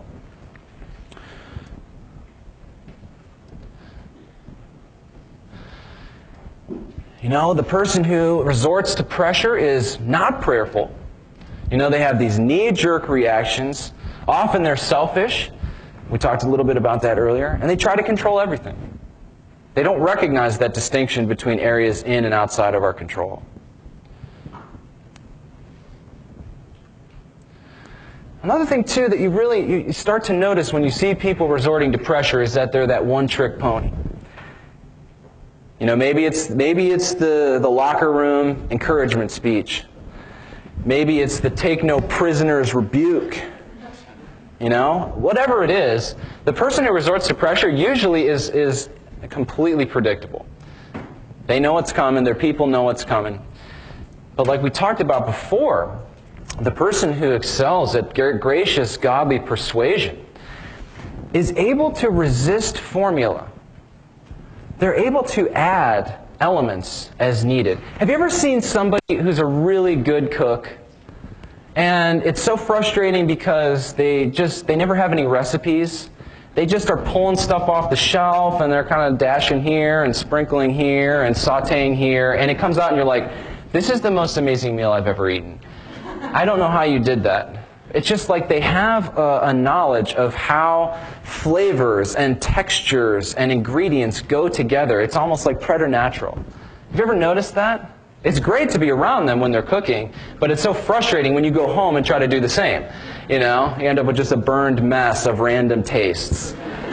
You know, the person who resorts to pressure is not prayerful. You know, they have these knee-jerk reactions. Often they're selfish. We talked a little bit about that earlier. And they try to control everything. They don't recognize that distinction between areas in and outside of our control. Another thing, too, that you start to notice when you see people resorting to pressure is that they're that one-trick pony. You know, maybe it's the locker room encouragement speech. Maybe it's the take no prisoners rebuke. You know, whatever it is, the person who resorts to pressure usually is completely predictable. They know what's coming. Their people know what's coming. But like we talked about before, the person who excels at gracious, godly persuasion is able to resist formula. They're able to add elements as needed. Have you ever seen somebody who's a really good cook, and it's so frustrating because they never have any recipes? They just are pulling stuff off the shelf, and they're kind of dashing here and sprinkling here and sautéing here, and it comes out and you're like, this is the most amazing meal I've ever eaten. I don't know how you did that. It's just like they have a knowledge of how flavors and textures and ingredients go together. It's almost like preternatural. Have you ever noticed that? It's great to be around them when they're cooking, but it's so frustrating when you go home and try to do the same. You know, you end up with just a burned mess of random tastes.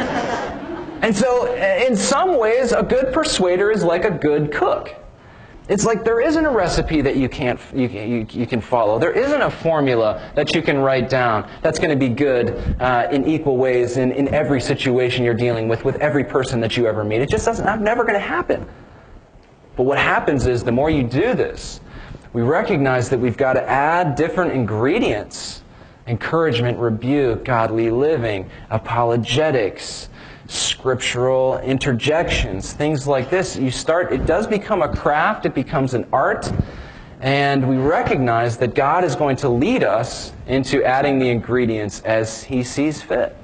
And so, in some ways, a good persuader is like a good cook. It's like there isn't a recipe that you can follow. There isn't a formula that you can write down that's going to be good in equal ways in every situation you're dealing with every person that you ever meet. It just doesn't. That's never going to happen. But what happens is the more you do this, we recognize that we've got to add different ingredients: encouragement, rebuke, godly living, apologetics, scriptural interjections, things like this. It does become a craft, it becomes an art, and we recognize that God is going to lead us into adding the ingredients as He sees fit.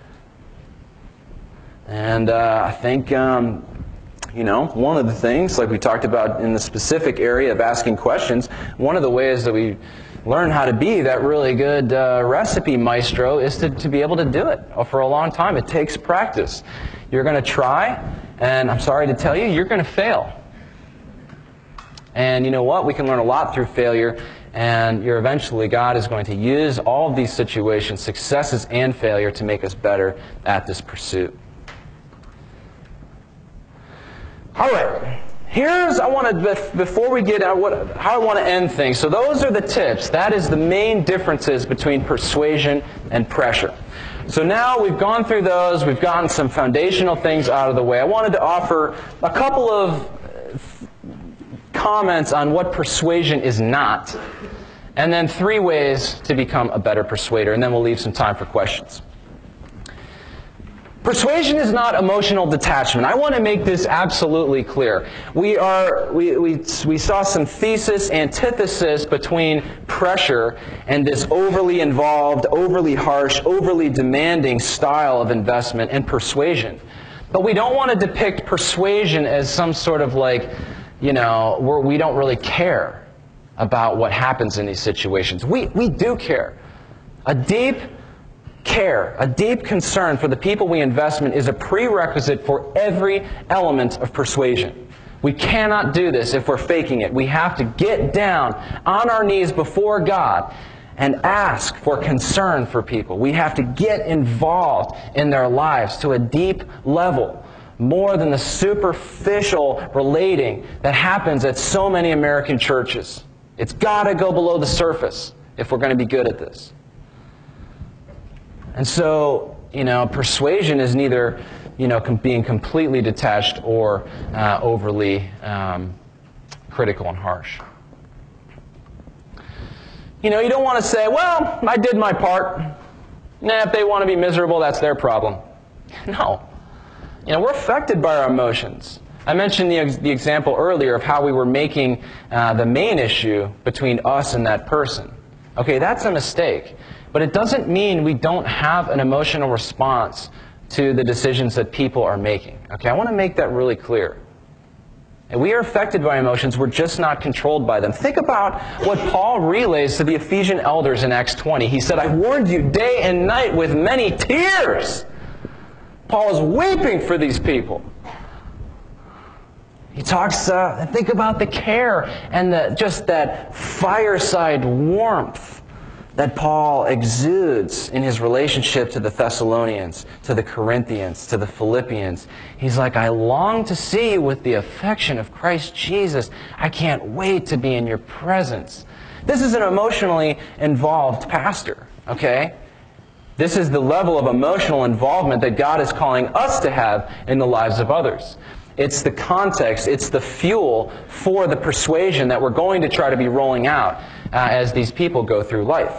And I think, one of the things, like we talked about in the specific area of asking questions, one of the ways that we learn how to be that really good recipe maestro is to be able to do it for a long time. It takes practice. You're going to try, and I'm sorry to tell you, you're going to fail. And you know what? We can learn a lot through failure, and eventually God is going to use all of these situations, successes and failure, to make us better at this pursuit. All right. Before we get out, how I want to end things. So those are the tips. That is the main differences between persuasion and pressure. So now we've gone through those. We've gotten some foundational things out of the way. I wanted to offer a couple of comments on what persuasion is not, and then 3 ways to become a better persuader, and then we'll leave some time for questions. Persuasion is not emotional detachment. I want to make this absolutely clear. We saw some thesis, antithesis between pressure and this overly involved, overly harsh, overly demanding style of investment and persuasion. But we don't want to depict persuasion as some sort of where we don't really care about what happens in these situations. We do care. A deep care, a deep concern for the people we invest in is a prerequisite for every element of persuasion. We cannot do this if we're faking it. We have to get down on our knees before God and ask for concern for people. We have to get involved in their lives to a deep level, more than the superficial relating that happens at so many American churches. It's got to go below the surface if we're going to be good at this. And so, persuasion is neither, being completely detached or overly critical and harsh. You don't want to say, well, I did my part. If they want to be miserable, that's their problem. No. We're affected by our emotions. I mentioned the example earlier of how we were making the main issue between us and that person. Okay, that's a mistake. But it doesn't mean we don't have an emotional response to the decisions that people are making. Okay, I want to make that really clear. And we are affected by emotions. We're just not controlled by them. Think about what Paul relays to the Ephesian elders in Acts 20. He said, I warned you day and night with many tears. Paul is weeping for these people. He talks, think about the care and just that fireside warmth that Paul exudes in his relationship to the Thessalonians, to the Corinthians, to the Philippians. He's like, I long to see you with the affection of Christ Jesus. I can't wait to be in your presence. This is an emotionally involved pastor, okay? This is the level of emotional involvement that God is calling us to have in the lives of others. It's the context, it's the fuel for the persuasion that we're going to try to be rolling out as these people go through life.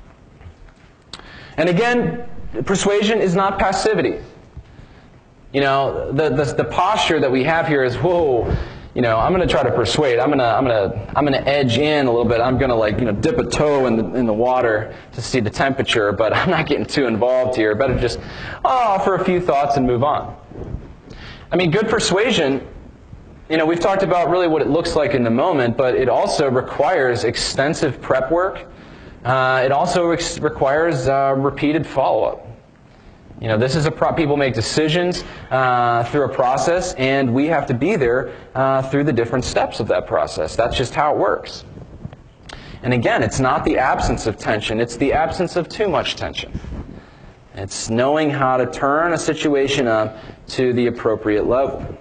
And again, persuasion is not passivity. You know, the posture that we have here is, whoa, you know, I'm going to try to persuade. I'm going to edge in a little bit. I'm going to, like, you know, dip a toe in the water to see the temperature, but I'm not getting too involved here. Better just offer a few thoughts and move on. I mean, good persuasion, you know, we've talked about really what it looks like in the moment, but it also requires extensive prep work. It also requires repeated follow-up. You know, this is people make decisions through a process, and we have to be there through the different steps of that process. That's just how it works. And again, it's not the absence of tension, it's the absence of too much tension. It's knowing how to turn a situation up to the appropriate level.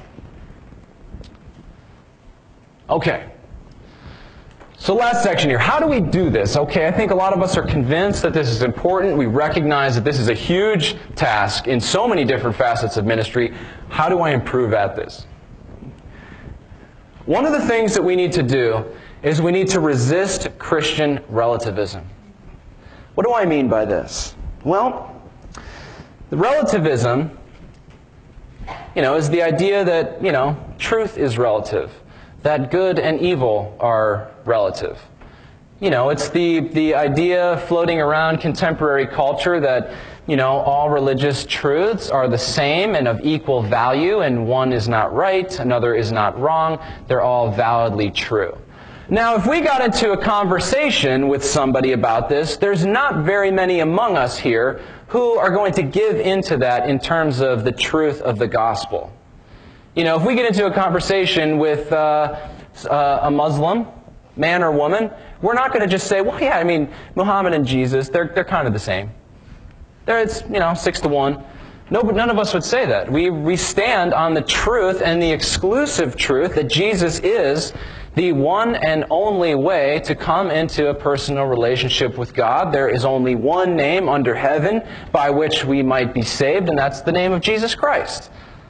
Okay. So last section here. How do we do this? Okay, I think a lot of us are convinced that this is important. We recognize that this is a huge task in so many different facets of ministry. How do I improve at this? One of the things that we need to do is we need to resist Christian relativism. What do I mean by this? Well, the relativism, you know, is the idea that, you know, truth is relative, that good and evil are relative. You know, it's the idea floating around contemporary culture that, you know, all religious truths are the same and of equal value, and one is not right, another is not wrong. They're all validly true. Now, if we got into a conversation with somebody about this, there's not very many among us here who are going to give into that in terms of the truth of the gospel. You know, if we get into a conversation with a Muslim, man or woman, we're not going to just say, well, yeah, I mean, Muhammad and Jesus, they're kind of the same. It's, you know, 6 to 1. No, but none of us would say that. We stand on the truth and the exclusive truth that Jesus is the one and only way to come into a personal relationship with God. There is only one name under heaven by which we might be saved, and that's the name of Jesus Christ.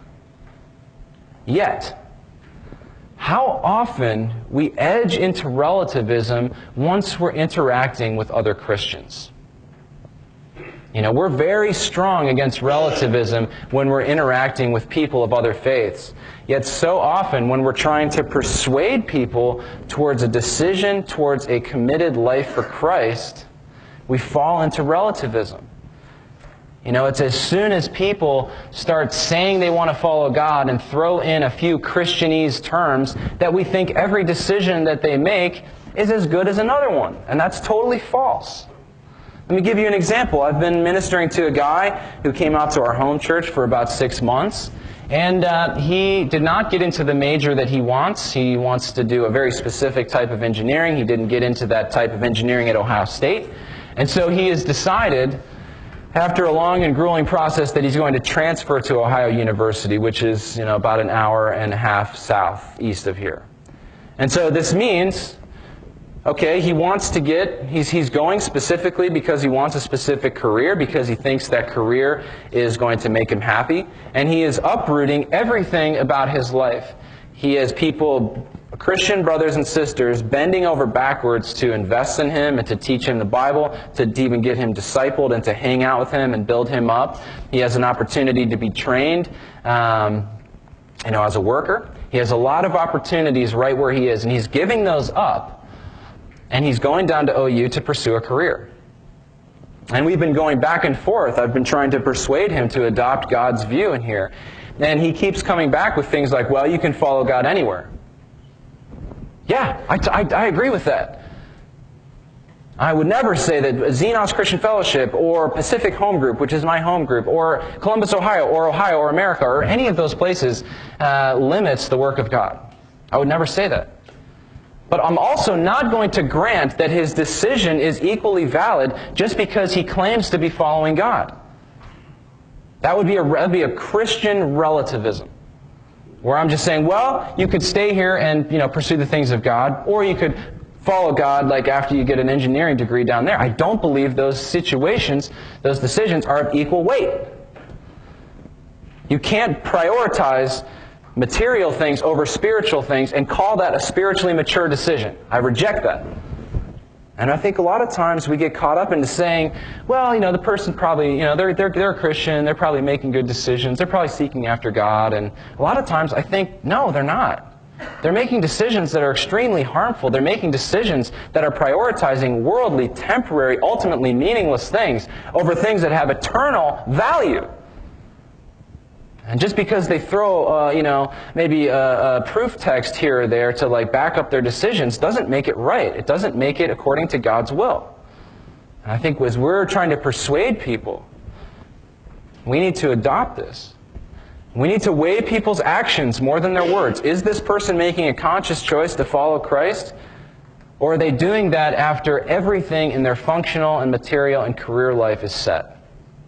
Yet, how often we edge into relativism once we're interacting with other Christians. You know, we're very strong against relativism when we're interacting with people of other faiths. Yet so often when we're trying to persuade people towards a decision, towards a committed life for Christ, we fall into relativism. You know, it's as soon as people start saying they want to follow God and throw in a few Christianese terms that we think every decision that they make is as good as another one. And that's totally false. Let me give you an example. I've been ministering to a guy who came out to our home church for about 6 months. And he did not get into the major that he wants. He wants to do a very specific type of engineering. He didn't get into that type of engineering at Ohio State. And so he has decided, after a long and grueling process, that he's going to transfer to Ohio University, which is, you know, about an hour and a half southeast of here. And so this means, okay, he wants to he's going specifically because he wants a specific career, because he thinks that career is going to make him happy, and he is uprooting everything about his life. He has people, Christian brothers and sisters, bending over backwards to invest in him and to teach him the Bible, to even get him discipled and to hang out with him and build him up. He has an opportunity to be trained, you know, as a worker. He has a lot of opportunities right where he is, and he's giving those up. And he's going down to OU to pursue a career. And we've been going back and forth. I've been trying to persuade him to adopt God's view in here. And he keeps coming back with things like, well, you can follow God anywhere. Yeah, I agree with that. I would never say that Xenos Christian Fellowship or Pacific Home Group, which is my home group, or Columbus, Ohio, or America, or any of those places limits the work of God. I would never say that. But I'm also not going to grant that his decision is equally valid just because he claims to be following God. That would be a Christian relativism, where I'm just saying, well, you could stay here and pursue the things of God, or you could follow God like after you get an engineering degree down there. I don't believe those situations, those decisions are of equal weight. You can't prioritize material things over spiritual things and call that a spiritually mature decision. I reject that. And I think a lot of times we get caught up into saying, well, the person probably, they're a Christian, they're probably making good decisions, they're probably seeking after God. And a lot of times I think, no, they're not. They're making decisions that are extremely harmful. They're making decisions that are prioritizing worldly, temporary, ultimately meaningless things over things that have eternal value. And just because they throw, maybe a proof text here or there to back up their decisions doesn't make it right. It doesn't make it according to God's will. And I think as we're trying to persuade people, we need to adopt this. We need to weigh people's actions more than their words. Is this person making a conscious choice to follow Christ? Or are they doing that after everything in their functional and material and career life is set?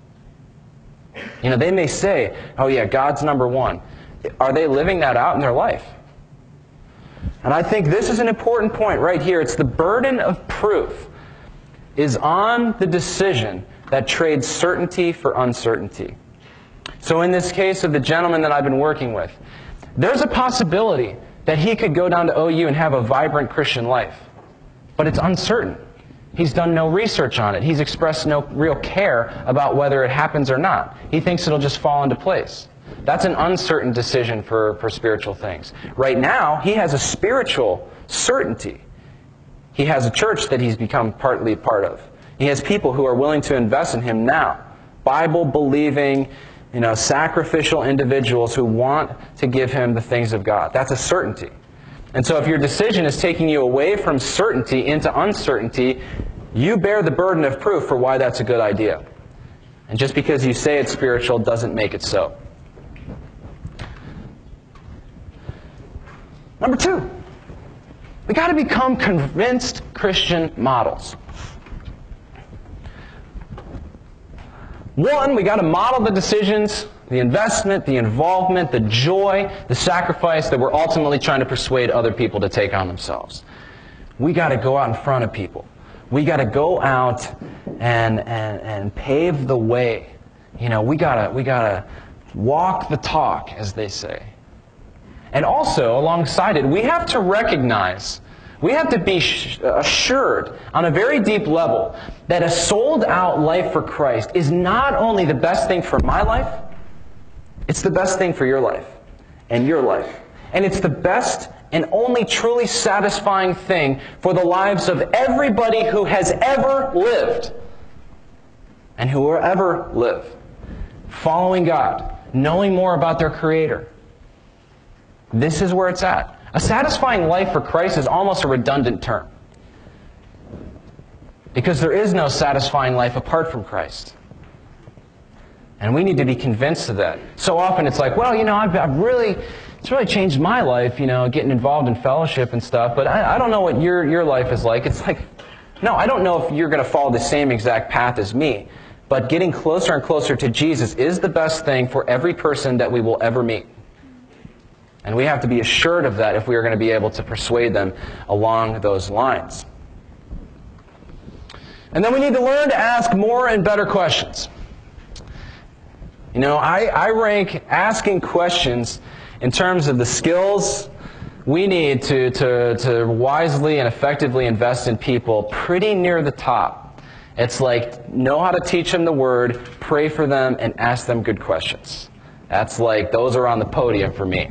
They may say, oh yeah, God's number one. Are they living that out in their life? And I think this is an important point right here. It's the burden of proof is on the decision that trades certainty for uncertainty. So in this case of the gentleman that I've been working with, there's a possibility that he could go down to OU and have a vibrant Christian life. But it's uncertain. He's done no research on it. He's expressed no real care about whether it happens or not. He thinks it'll just fall into place. That's an uncertain decision for spiritual things. Right now, he has a spiritual certainty. He has a church that he's become partly a part of. He has people who are willing to invest in him now. Bible-believing, sacrificial individuals who want to give him the things of God. That's a certainty. And so if your decision is taking you away from certainty into uncertainty, you bear the burden of proof for why that's a good idea. And just because you say it's spiritual doesn't make it so. Number 2, we got to become convinced Christian models. 1, we got to model the decisions, the investment, the involvement, the joy, the sacrifice that we're ultimately trying to persuade other people to take on themselves. We got to go out in front of people. We got to go out and pave the way. We got to walk the talk, as they say. And also, alongside it, we have to recognize, we have to be assured on a very deep level that a sold-out life for Christ is not only the best thing for my life, it's the best thing for your life and your life. And it's the best and only truly satisfying thing for the lives of everybody who has ever lived and who will ever live. Following God, knowing more about their Creator. This is where it's at. A satisfying life for Christ is almost a redundant term. Because there is no satisfying life apart from Christ. And we need to be convinced of that. So often it's like, well, it's really changed my life, getting involved in fellowship and stuff, but I don't know what your life is like. It's like, no, I don't know if you're going to follow the same exact path as me, but getting closer and closer to Jesus is the best thing for every person that we will ever meet. And we have to be assured of that if we are going to be able to persuade them along those lines. And then we need to learn to ask more and better questions. I rank asking questions in terms of the skills we need to wisely and effectively invest in people pretty near the top. It's like, know how to teach them the Word, pray for them, and ask them good questions. That's like, those are on the podium for me.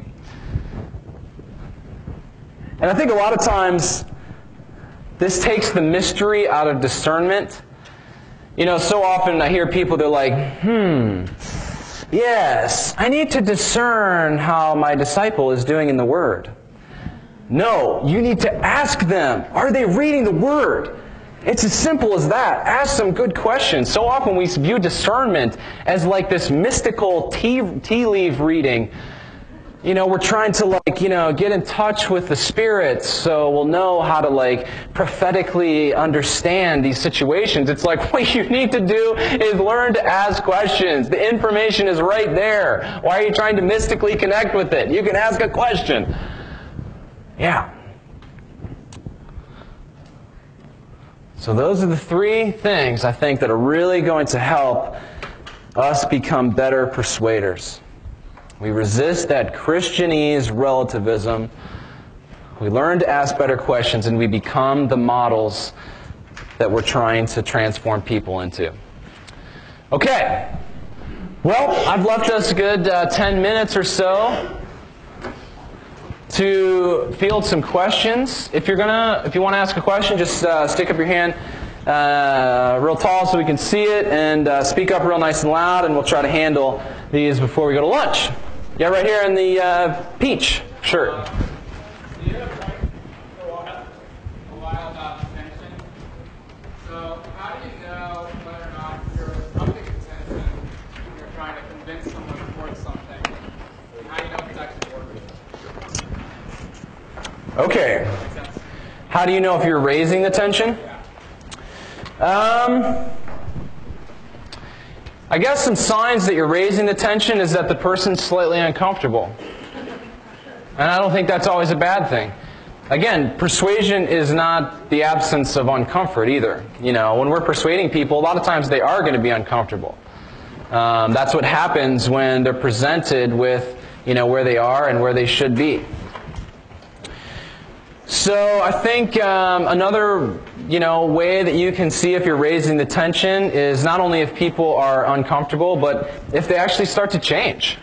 And I think a lot of times, this takes the mystery out of discernment. So often I hear people, they're like, Yes, I need to discern how my disciple is doing in the Word. No, you need to ask them, are they reading the Word? It's as simple as that. Ask some good questions. So often we view discernment as like this mystical tea leaf reading. You know, we're trying to get in touch with the Spirit so we'll know how to prophetically understand these situations. It's like what you need to do is learn to ask questions. The information is right there. Why are you trying to mystically connect with it? You can ask a question. Yeah. So those are the three things I think that are really going to help us become better persuaders. We resist that Christianese relativism. We learn to ask better questions, and we become the models that we're trying to transform people into. Okay. Well, I've left us a good 10 minutes or so to field some questions. If you want to ask a question, just stick up your hand real tall so we can see it, and speak up real nice and loud, and we'll try to handle these before we go to lunch. Yeah, right here in the peach shirt. Do you have for a while about attention? So how do you know whether or not you're upping attention when you're trying to convince someone towards something? How do you know if it's actually working? Okay. How do you know if you're raising the tension? I guess some signs that you're raising the tension is that the person's slightly uncomfortable. And I don't think that's always a bad thing. Again, persuasion is not the absence of uncomfort either. You know, when we're persuading people, a lot of times they are going to be uncomfortable. That's what happens when they're presented with, where they are and where they should be. So I think another way that you can see if you're raising the tension is not only if people are uncomfortable, but if they actually start to change.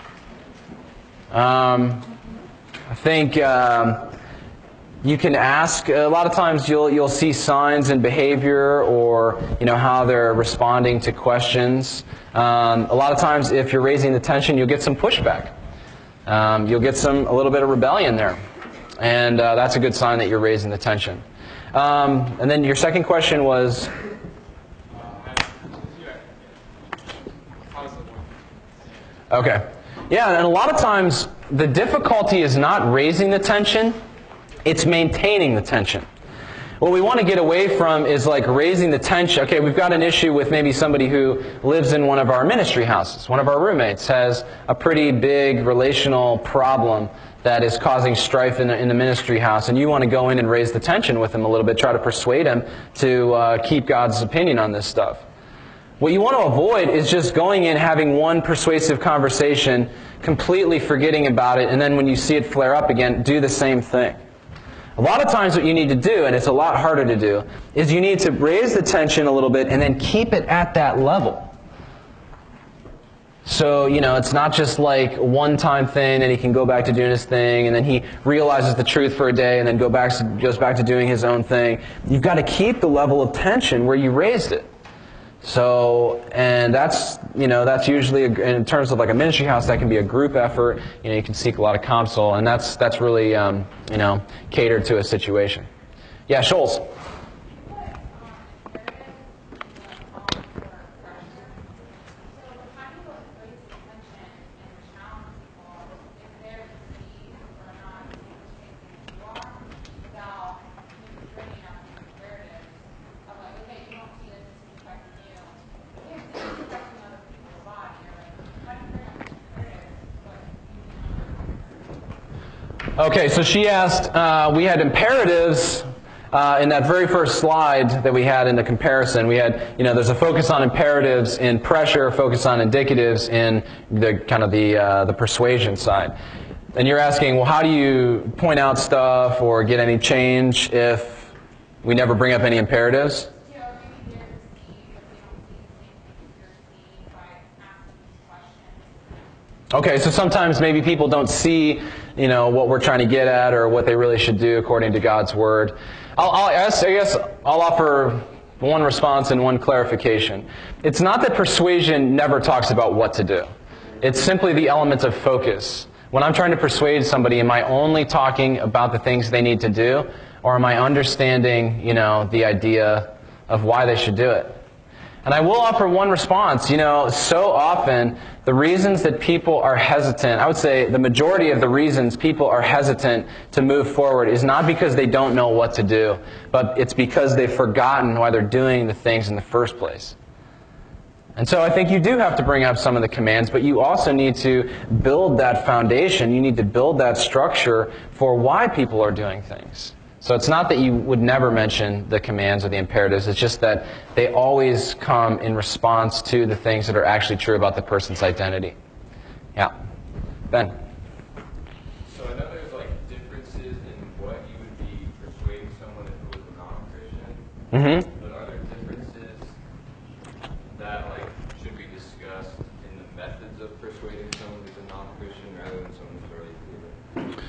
I think you can ask. A lot of times you'll see signs in behavior or how they're responding to questions. A lot of times, if you're raising the tension, you'll get some pushback. You'll get a little bit of rebellion there. And that's a good sign that you're raising the tension. And then your second question was? Okay. Yeah, and a lot of times the difficulty is not raising the tension, it's maintaining the tension. What we want to get away from is raising the tension. Okay, we've got an issue with maybe somebody who lives in one of our ministry houses. One of our roommates has a pretty big relational problem that is causing strife in the ministry house, and you want to go in and raise the tension with him a little bit, try to persuade him to keep God's opinion on this stuff. What you want to avoid is just going in, having one persuasive conversation, completely forgetting about it, and then when you see it flare up again, do the same thing. A lot of times what you need to do, and it's a lot harder to do, is you need to raise the tension a little bit and then keep it at that level. So, it's not just a one-time thing, and he can go back to doing his thing, and then he realizes the truth for a day, and then goes back to doing his own thing. You've got to keep the level of tension where you raised it. So, and that's usually, in terms of a ministry house, that can be a group effort. You can seek a lot of counsel, and that's really, catered to a situation. Yeah, Scholes. Okay, so she asked, we had imperatives in that very first slide that we had in the comparison. We had, there's a focus on imperatives in pressure, focus on indicatives in the persuasion side. And you're asking, well, how do you point out stuff or get any change if we never bring up any imperatives? Okay, so sometimes maybe people don't see, what we're trying to get at or what they really should do according to God's Word. I guess I'll offer one response and one clarification. It's not that persuasion never talks about what to do. It's simply the element of focus. When I'm trying to persuade somebody, am I only talking about the things they need to do, or am I understanding, the idea of why they should do it? And I will offer one response. So often the reasons that people are hesitant, I would say the majority of the reasons people are hesitant to move forward is not because they don't know what to do, but it's because they've forgotten why they're doing the things in the first place. And so I think you do have to bring up some of the commands, but you also need to build that foundation. You need to build that structure for why people are doing things. So it's not that you would never mention the commands or the imperatives. It's just that they always come in response to the things that are actually true about the person's identity. Yeah. Ben? So I know there's differences in what you would be persuading someone if it was a non-Christian. Mm-hmm. But are there differences that should be discussed in the methods of persuading someone who's a non-Christian rather than someone who's already a believer?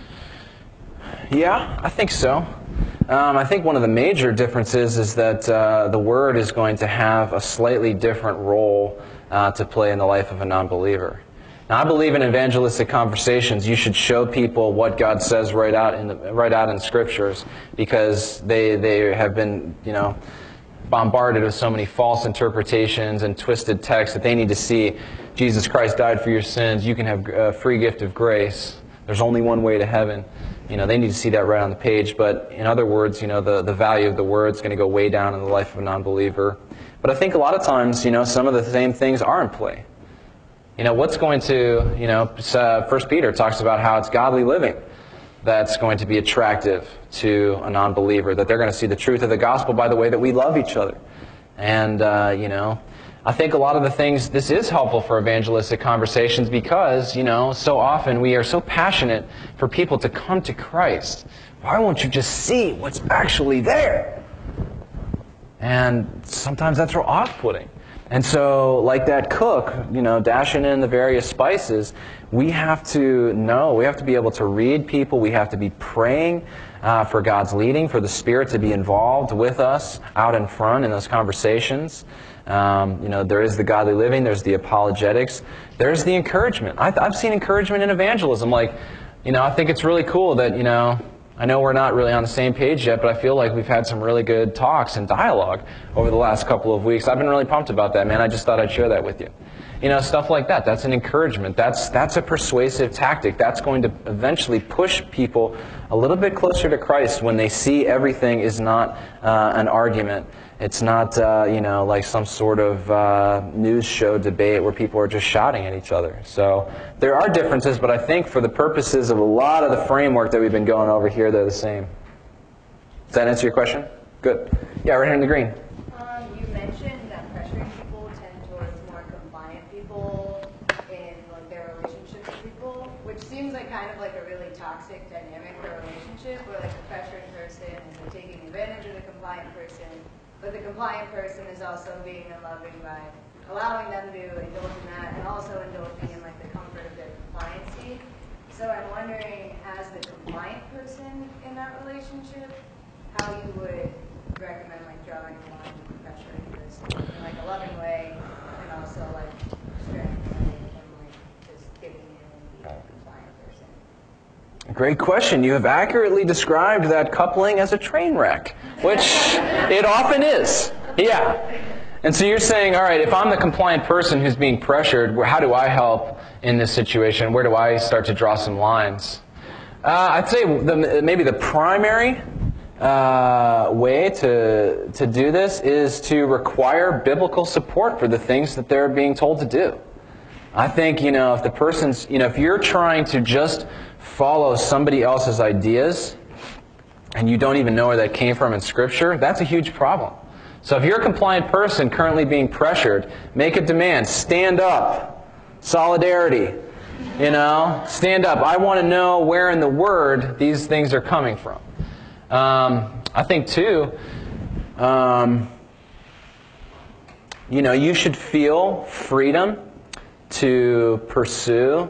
Yeah, I think so. I think one of the major differences is that the Word is going to have a slightly different role to play in the life of a non-believer. Now, I believe in evangelistic conversations, you should show people what God says right out in Scriptures, because they have been, bombarded with so many false interpretations and twisted texts that they need to see Jesus Christ died for your sins. You can have a free gift of grace. There's only one way to heaven. They need to see that right on the page. But in other words, the value of the Word is going to go way down in the life of a non-believer. But I think a lot of times, some of the same things are in play. What's going to, 1 Peter talks about how it's godly living that's going to be attractive to a non-believer, that they're going to see the truth of the gospel by the way that we love each other. And, I think a lot of the things, this is helpful for evangelistic conversations because, so often we are so passionate for people to come to Christ. Why won't you just see what's actually there? And sometimes that's real off-putting. And so, like that cook, dashing in the various spices, we have to know, we have to be able to read people, we have to be praying for God's leading, for the Spirit to be involved with us out in front in those conversations. There is the godly living, there's the apologetics, there's the encouragement. I've seen encouragement in evangelism. I think it's really cool that, I know we're not really on the same page yet, but I feel like we've had some really good talks and dialogue over the last couple of weeks. I've been really pumped about that, man. I just thought I'd share that with you. Stuff like that. That's an encouragement. That's a persuasive tactic. That's going to eventually push people a little bit closer to Christ when they see everything is not an argument. It's not, like some sort of news show debate where people are just shouting at each other. So there are differences, but I think for the purposes of a lot of the framework that we've been going over here, they're the same. Does that answer your question? Good. Yeah, right here in the green. You mentioned that pressuring people tend towards more compliant people in their relationships with people, which seems kind of like a really toxic dynamic for a relationship where the pressuring person is taking advantage of the compliant person. But the compliant person is also being loving by allowing them to indulge in that and also indulging in the comfort of their compliancy. So I'm wondering, as the compliant person in that relationship, how you would recommend drawing a line with the pressuring person in a loving way and also straying away from just giving in and being a compliant person. Great question. You have accurately described that coupling as a train wreck, which it often is. Yeah. And so you're saying, all right, if I'm the compliant person who's being pressured, how do I help in this situation? Where do I start to draw some lines? I'd say maybe the primary way to do this is to require biblical support for the things that they're being told to do. I think, if the person's, if you're trying to just follow somebody else's ideas and you don't even know where that came from in Scripture, that's a huge problem. So if you're a compliant person currently being pressured, make a demand. Stand up. Solidarity. Stand up. I want to know where in the Word these things are coming from. I think, too, you should feel freedom to pursue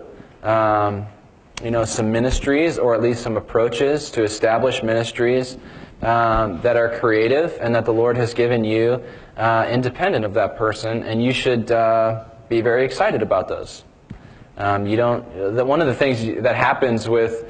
some ministries, or at least some approaches to establish ministries that are creative and that the Lord has given you independent of that person, and you should be very excited about those. One of the things that happens with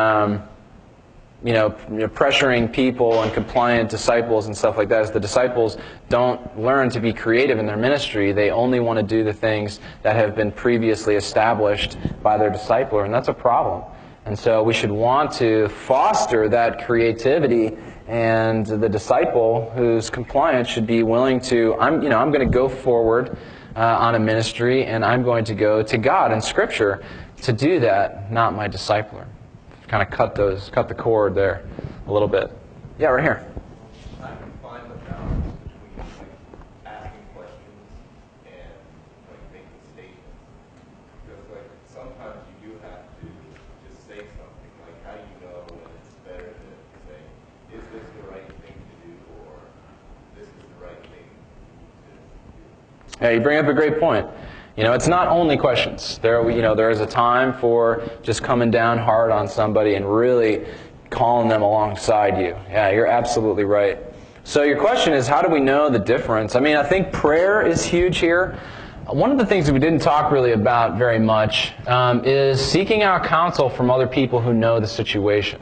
pressuring people and compliant disciples and stuff like that is the disciples don't learn to be creative in their ministry. They only want to do the things that have been previously established by their discipler, and that's a problem. And so we should want to foster that creativity, and the disciple who's compliant should be willing to, I'm going to go forward on a ministry, and I'm going to go to God and Scripture to do that, not my discipler. Kind of cut the cord there a little bit. Yeah, right here. I can find the balance between asking questions and making statements. Because sometimes you do have to just say something. How do you know when it's better to say, is this the right thing to do, or this is the right thing to do? Yeah, you bring up a great point. It's not only questions. There is a time for just coming down hard on somebody and really calling them alongside you. Yeah, you're absolutely right. So your question is, how do we know the difference? I think prayer is huge here. One of the things that we didn't talk really about very much is seeking out counsel from other people who know the situation.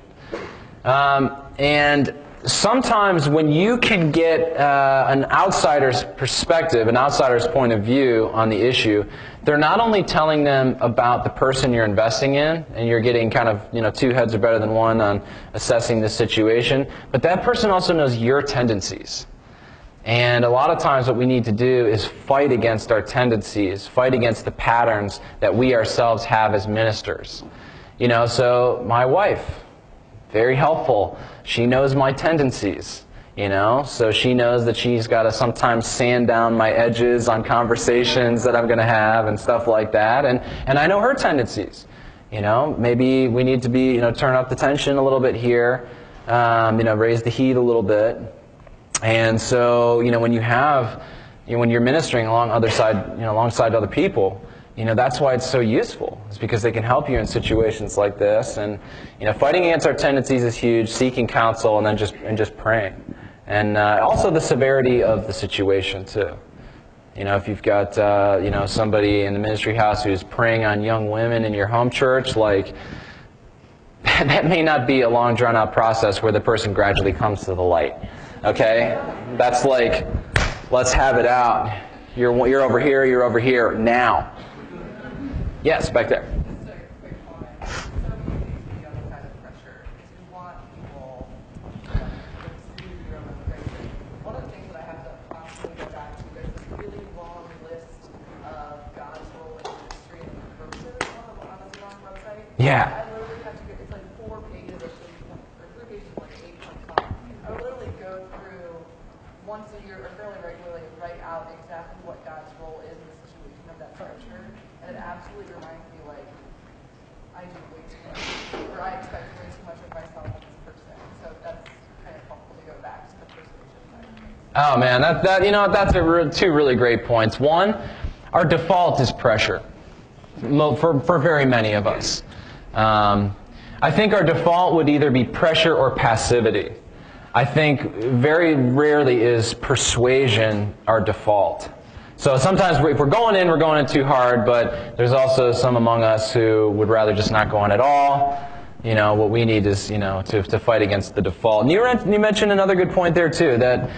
And sometimes when you can get an outsider's perspective, an outsider's point of view on the issue, they're not only telling them about the person you're investing in, and you're getting kind of, two heads are better than one on assessing the situation, but that person also knows your tendencies. And a lot of times what we need to do is fight against our tendencies, fight against the patterns that we ourselves have as ministers. So my wife, very helpful. She knows my tendencies, so she knows that she's got to sometimes sand down my edges on conversations that I'm going to have and stuff like that. And I know her tendencies. Maybe we need to be, turn up the tension a little bit here, raise the heat a little bit. And so, when when you're ministering alongside other people, that's why it's so useful. It's because they can help you in situations like this. And fighting against our tendencies is huge. Seeking counsel and then just praying, and also the severity of the situation too. If you've got somebody in the ministry house who's preying on young women in your home church, that may not be a long drawn out process where the person gradually comes to the light. Okay, that's let's have it out. You're over here. You're over here now. Yes, back there. Just a quick comment. So you need to be on the side of pressure. You want people to see your own pressure. One of the things that I have to constantly go back to is this really long list of God's role in ministry and purposes on the Xenon website. Yeah. I literally have to get, it's 4 pages of 3 pages of 8.5. I would literally go through once a year or fairly regularly and write out exactly what God's role is in the situation of that pressure. And it absolutely reminds me, I do way too much, or I expect way too much of myself as a person. So that's kind of helpful to go back to the persuasion side. Oh man, that's two really great points. One, our default is pressure for very many of us. I think our default would either be pressure or passivity. I think very rarely is persuasion our default. So sometimes if we're going in too hard, but there's also some among us who would rather just not go in at all. What we need is, to fight against the default. And you mentioned another good point there too, that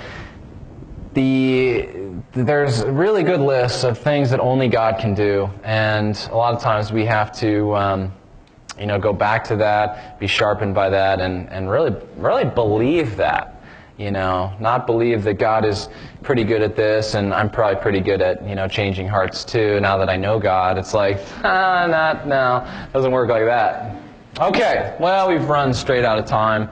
there's a really good list of things that only God can do, and a lot of times we have to, go back to that, be sharpened by that, and really believe that. Not believe that God is pretty good at this, and I'm probably pretty good at, changing hearts too, now that I know God. It's doesn't work like that. Okay, well, we've run straight out of time.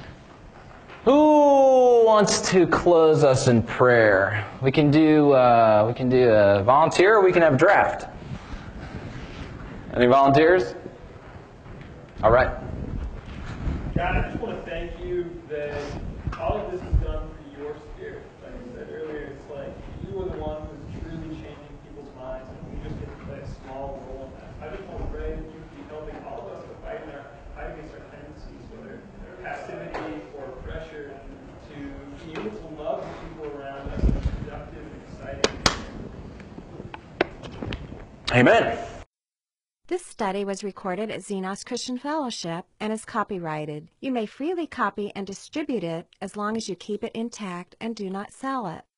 Who wants to close us in prayer? We can do a volunteer, or we can have a draft. Any volunteers? All right. God, I just want to thank you that all of this is done through your Spirit. Like I said earlier, it's you are the one who's truly changing people's minds, and we just get to play a small role in that. I just want to pray that you be helping all of us to fight against our tendencies, whether passivity or pressure, to be able to love the people around us in a productive and exciting way. Amen. This study was recorded at Xenos Christian Fellowship and is copyrighted. You may freely copy and distribute it as long as you keep it intact and do not sell it.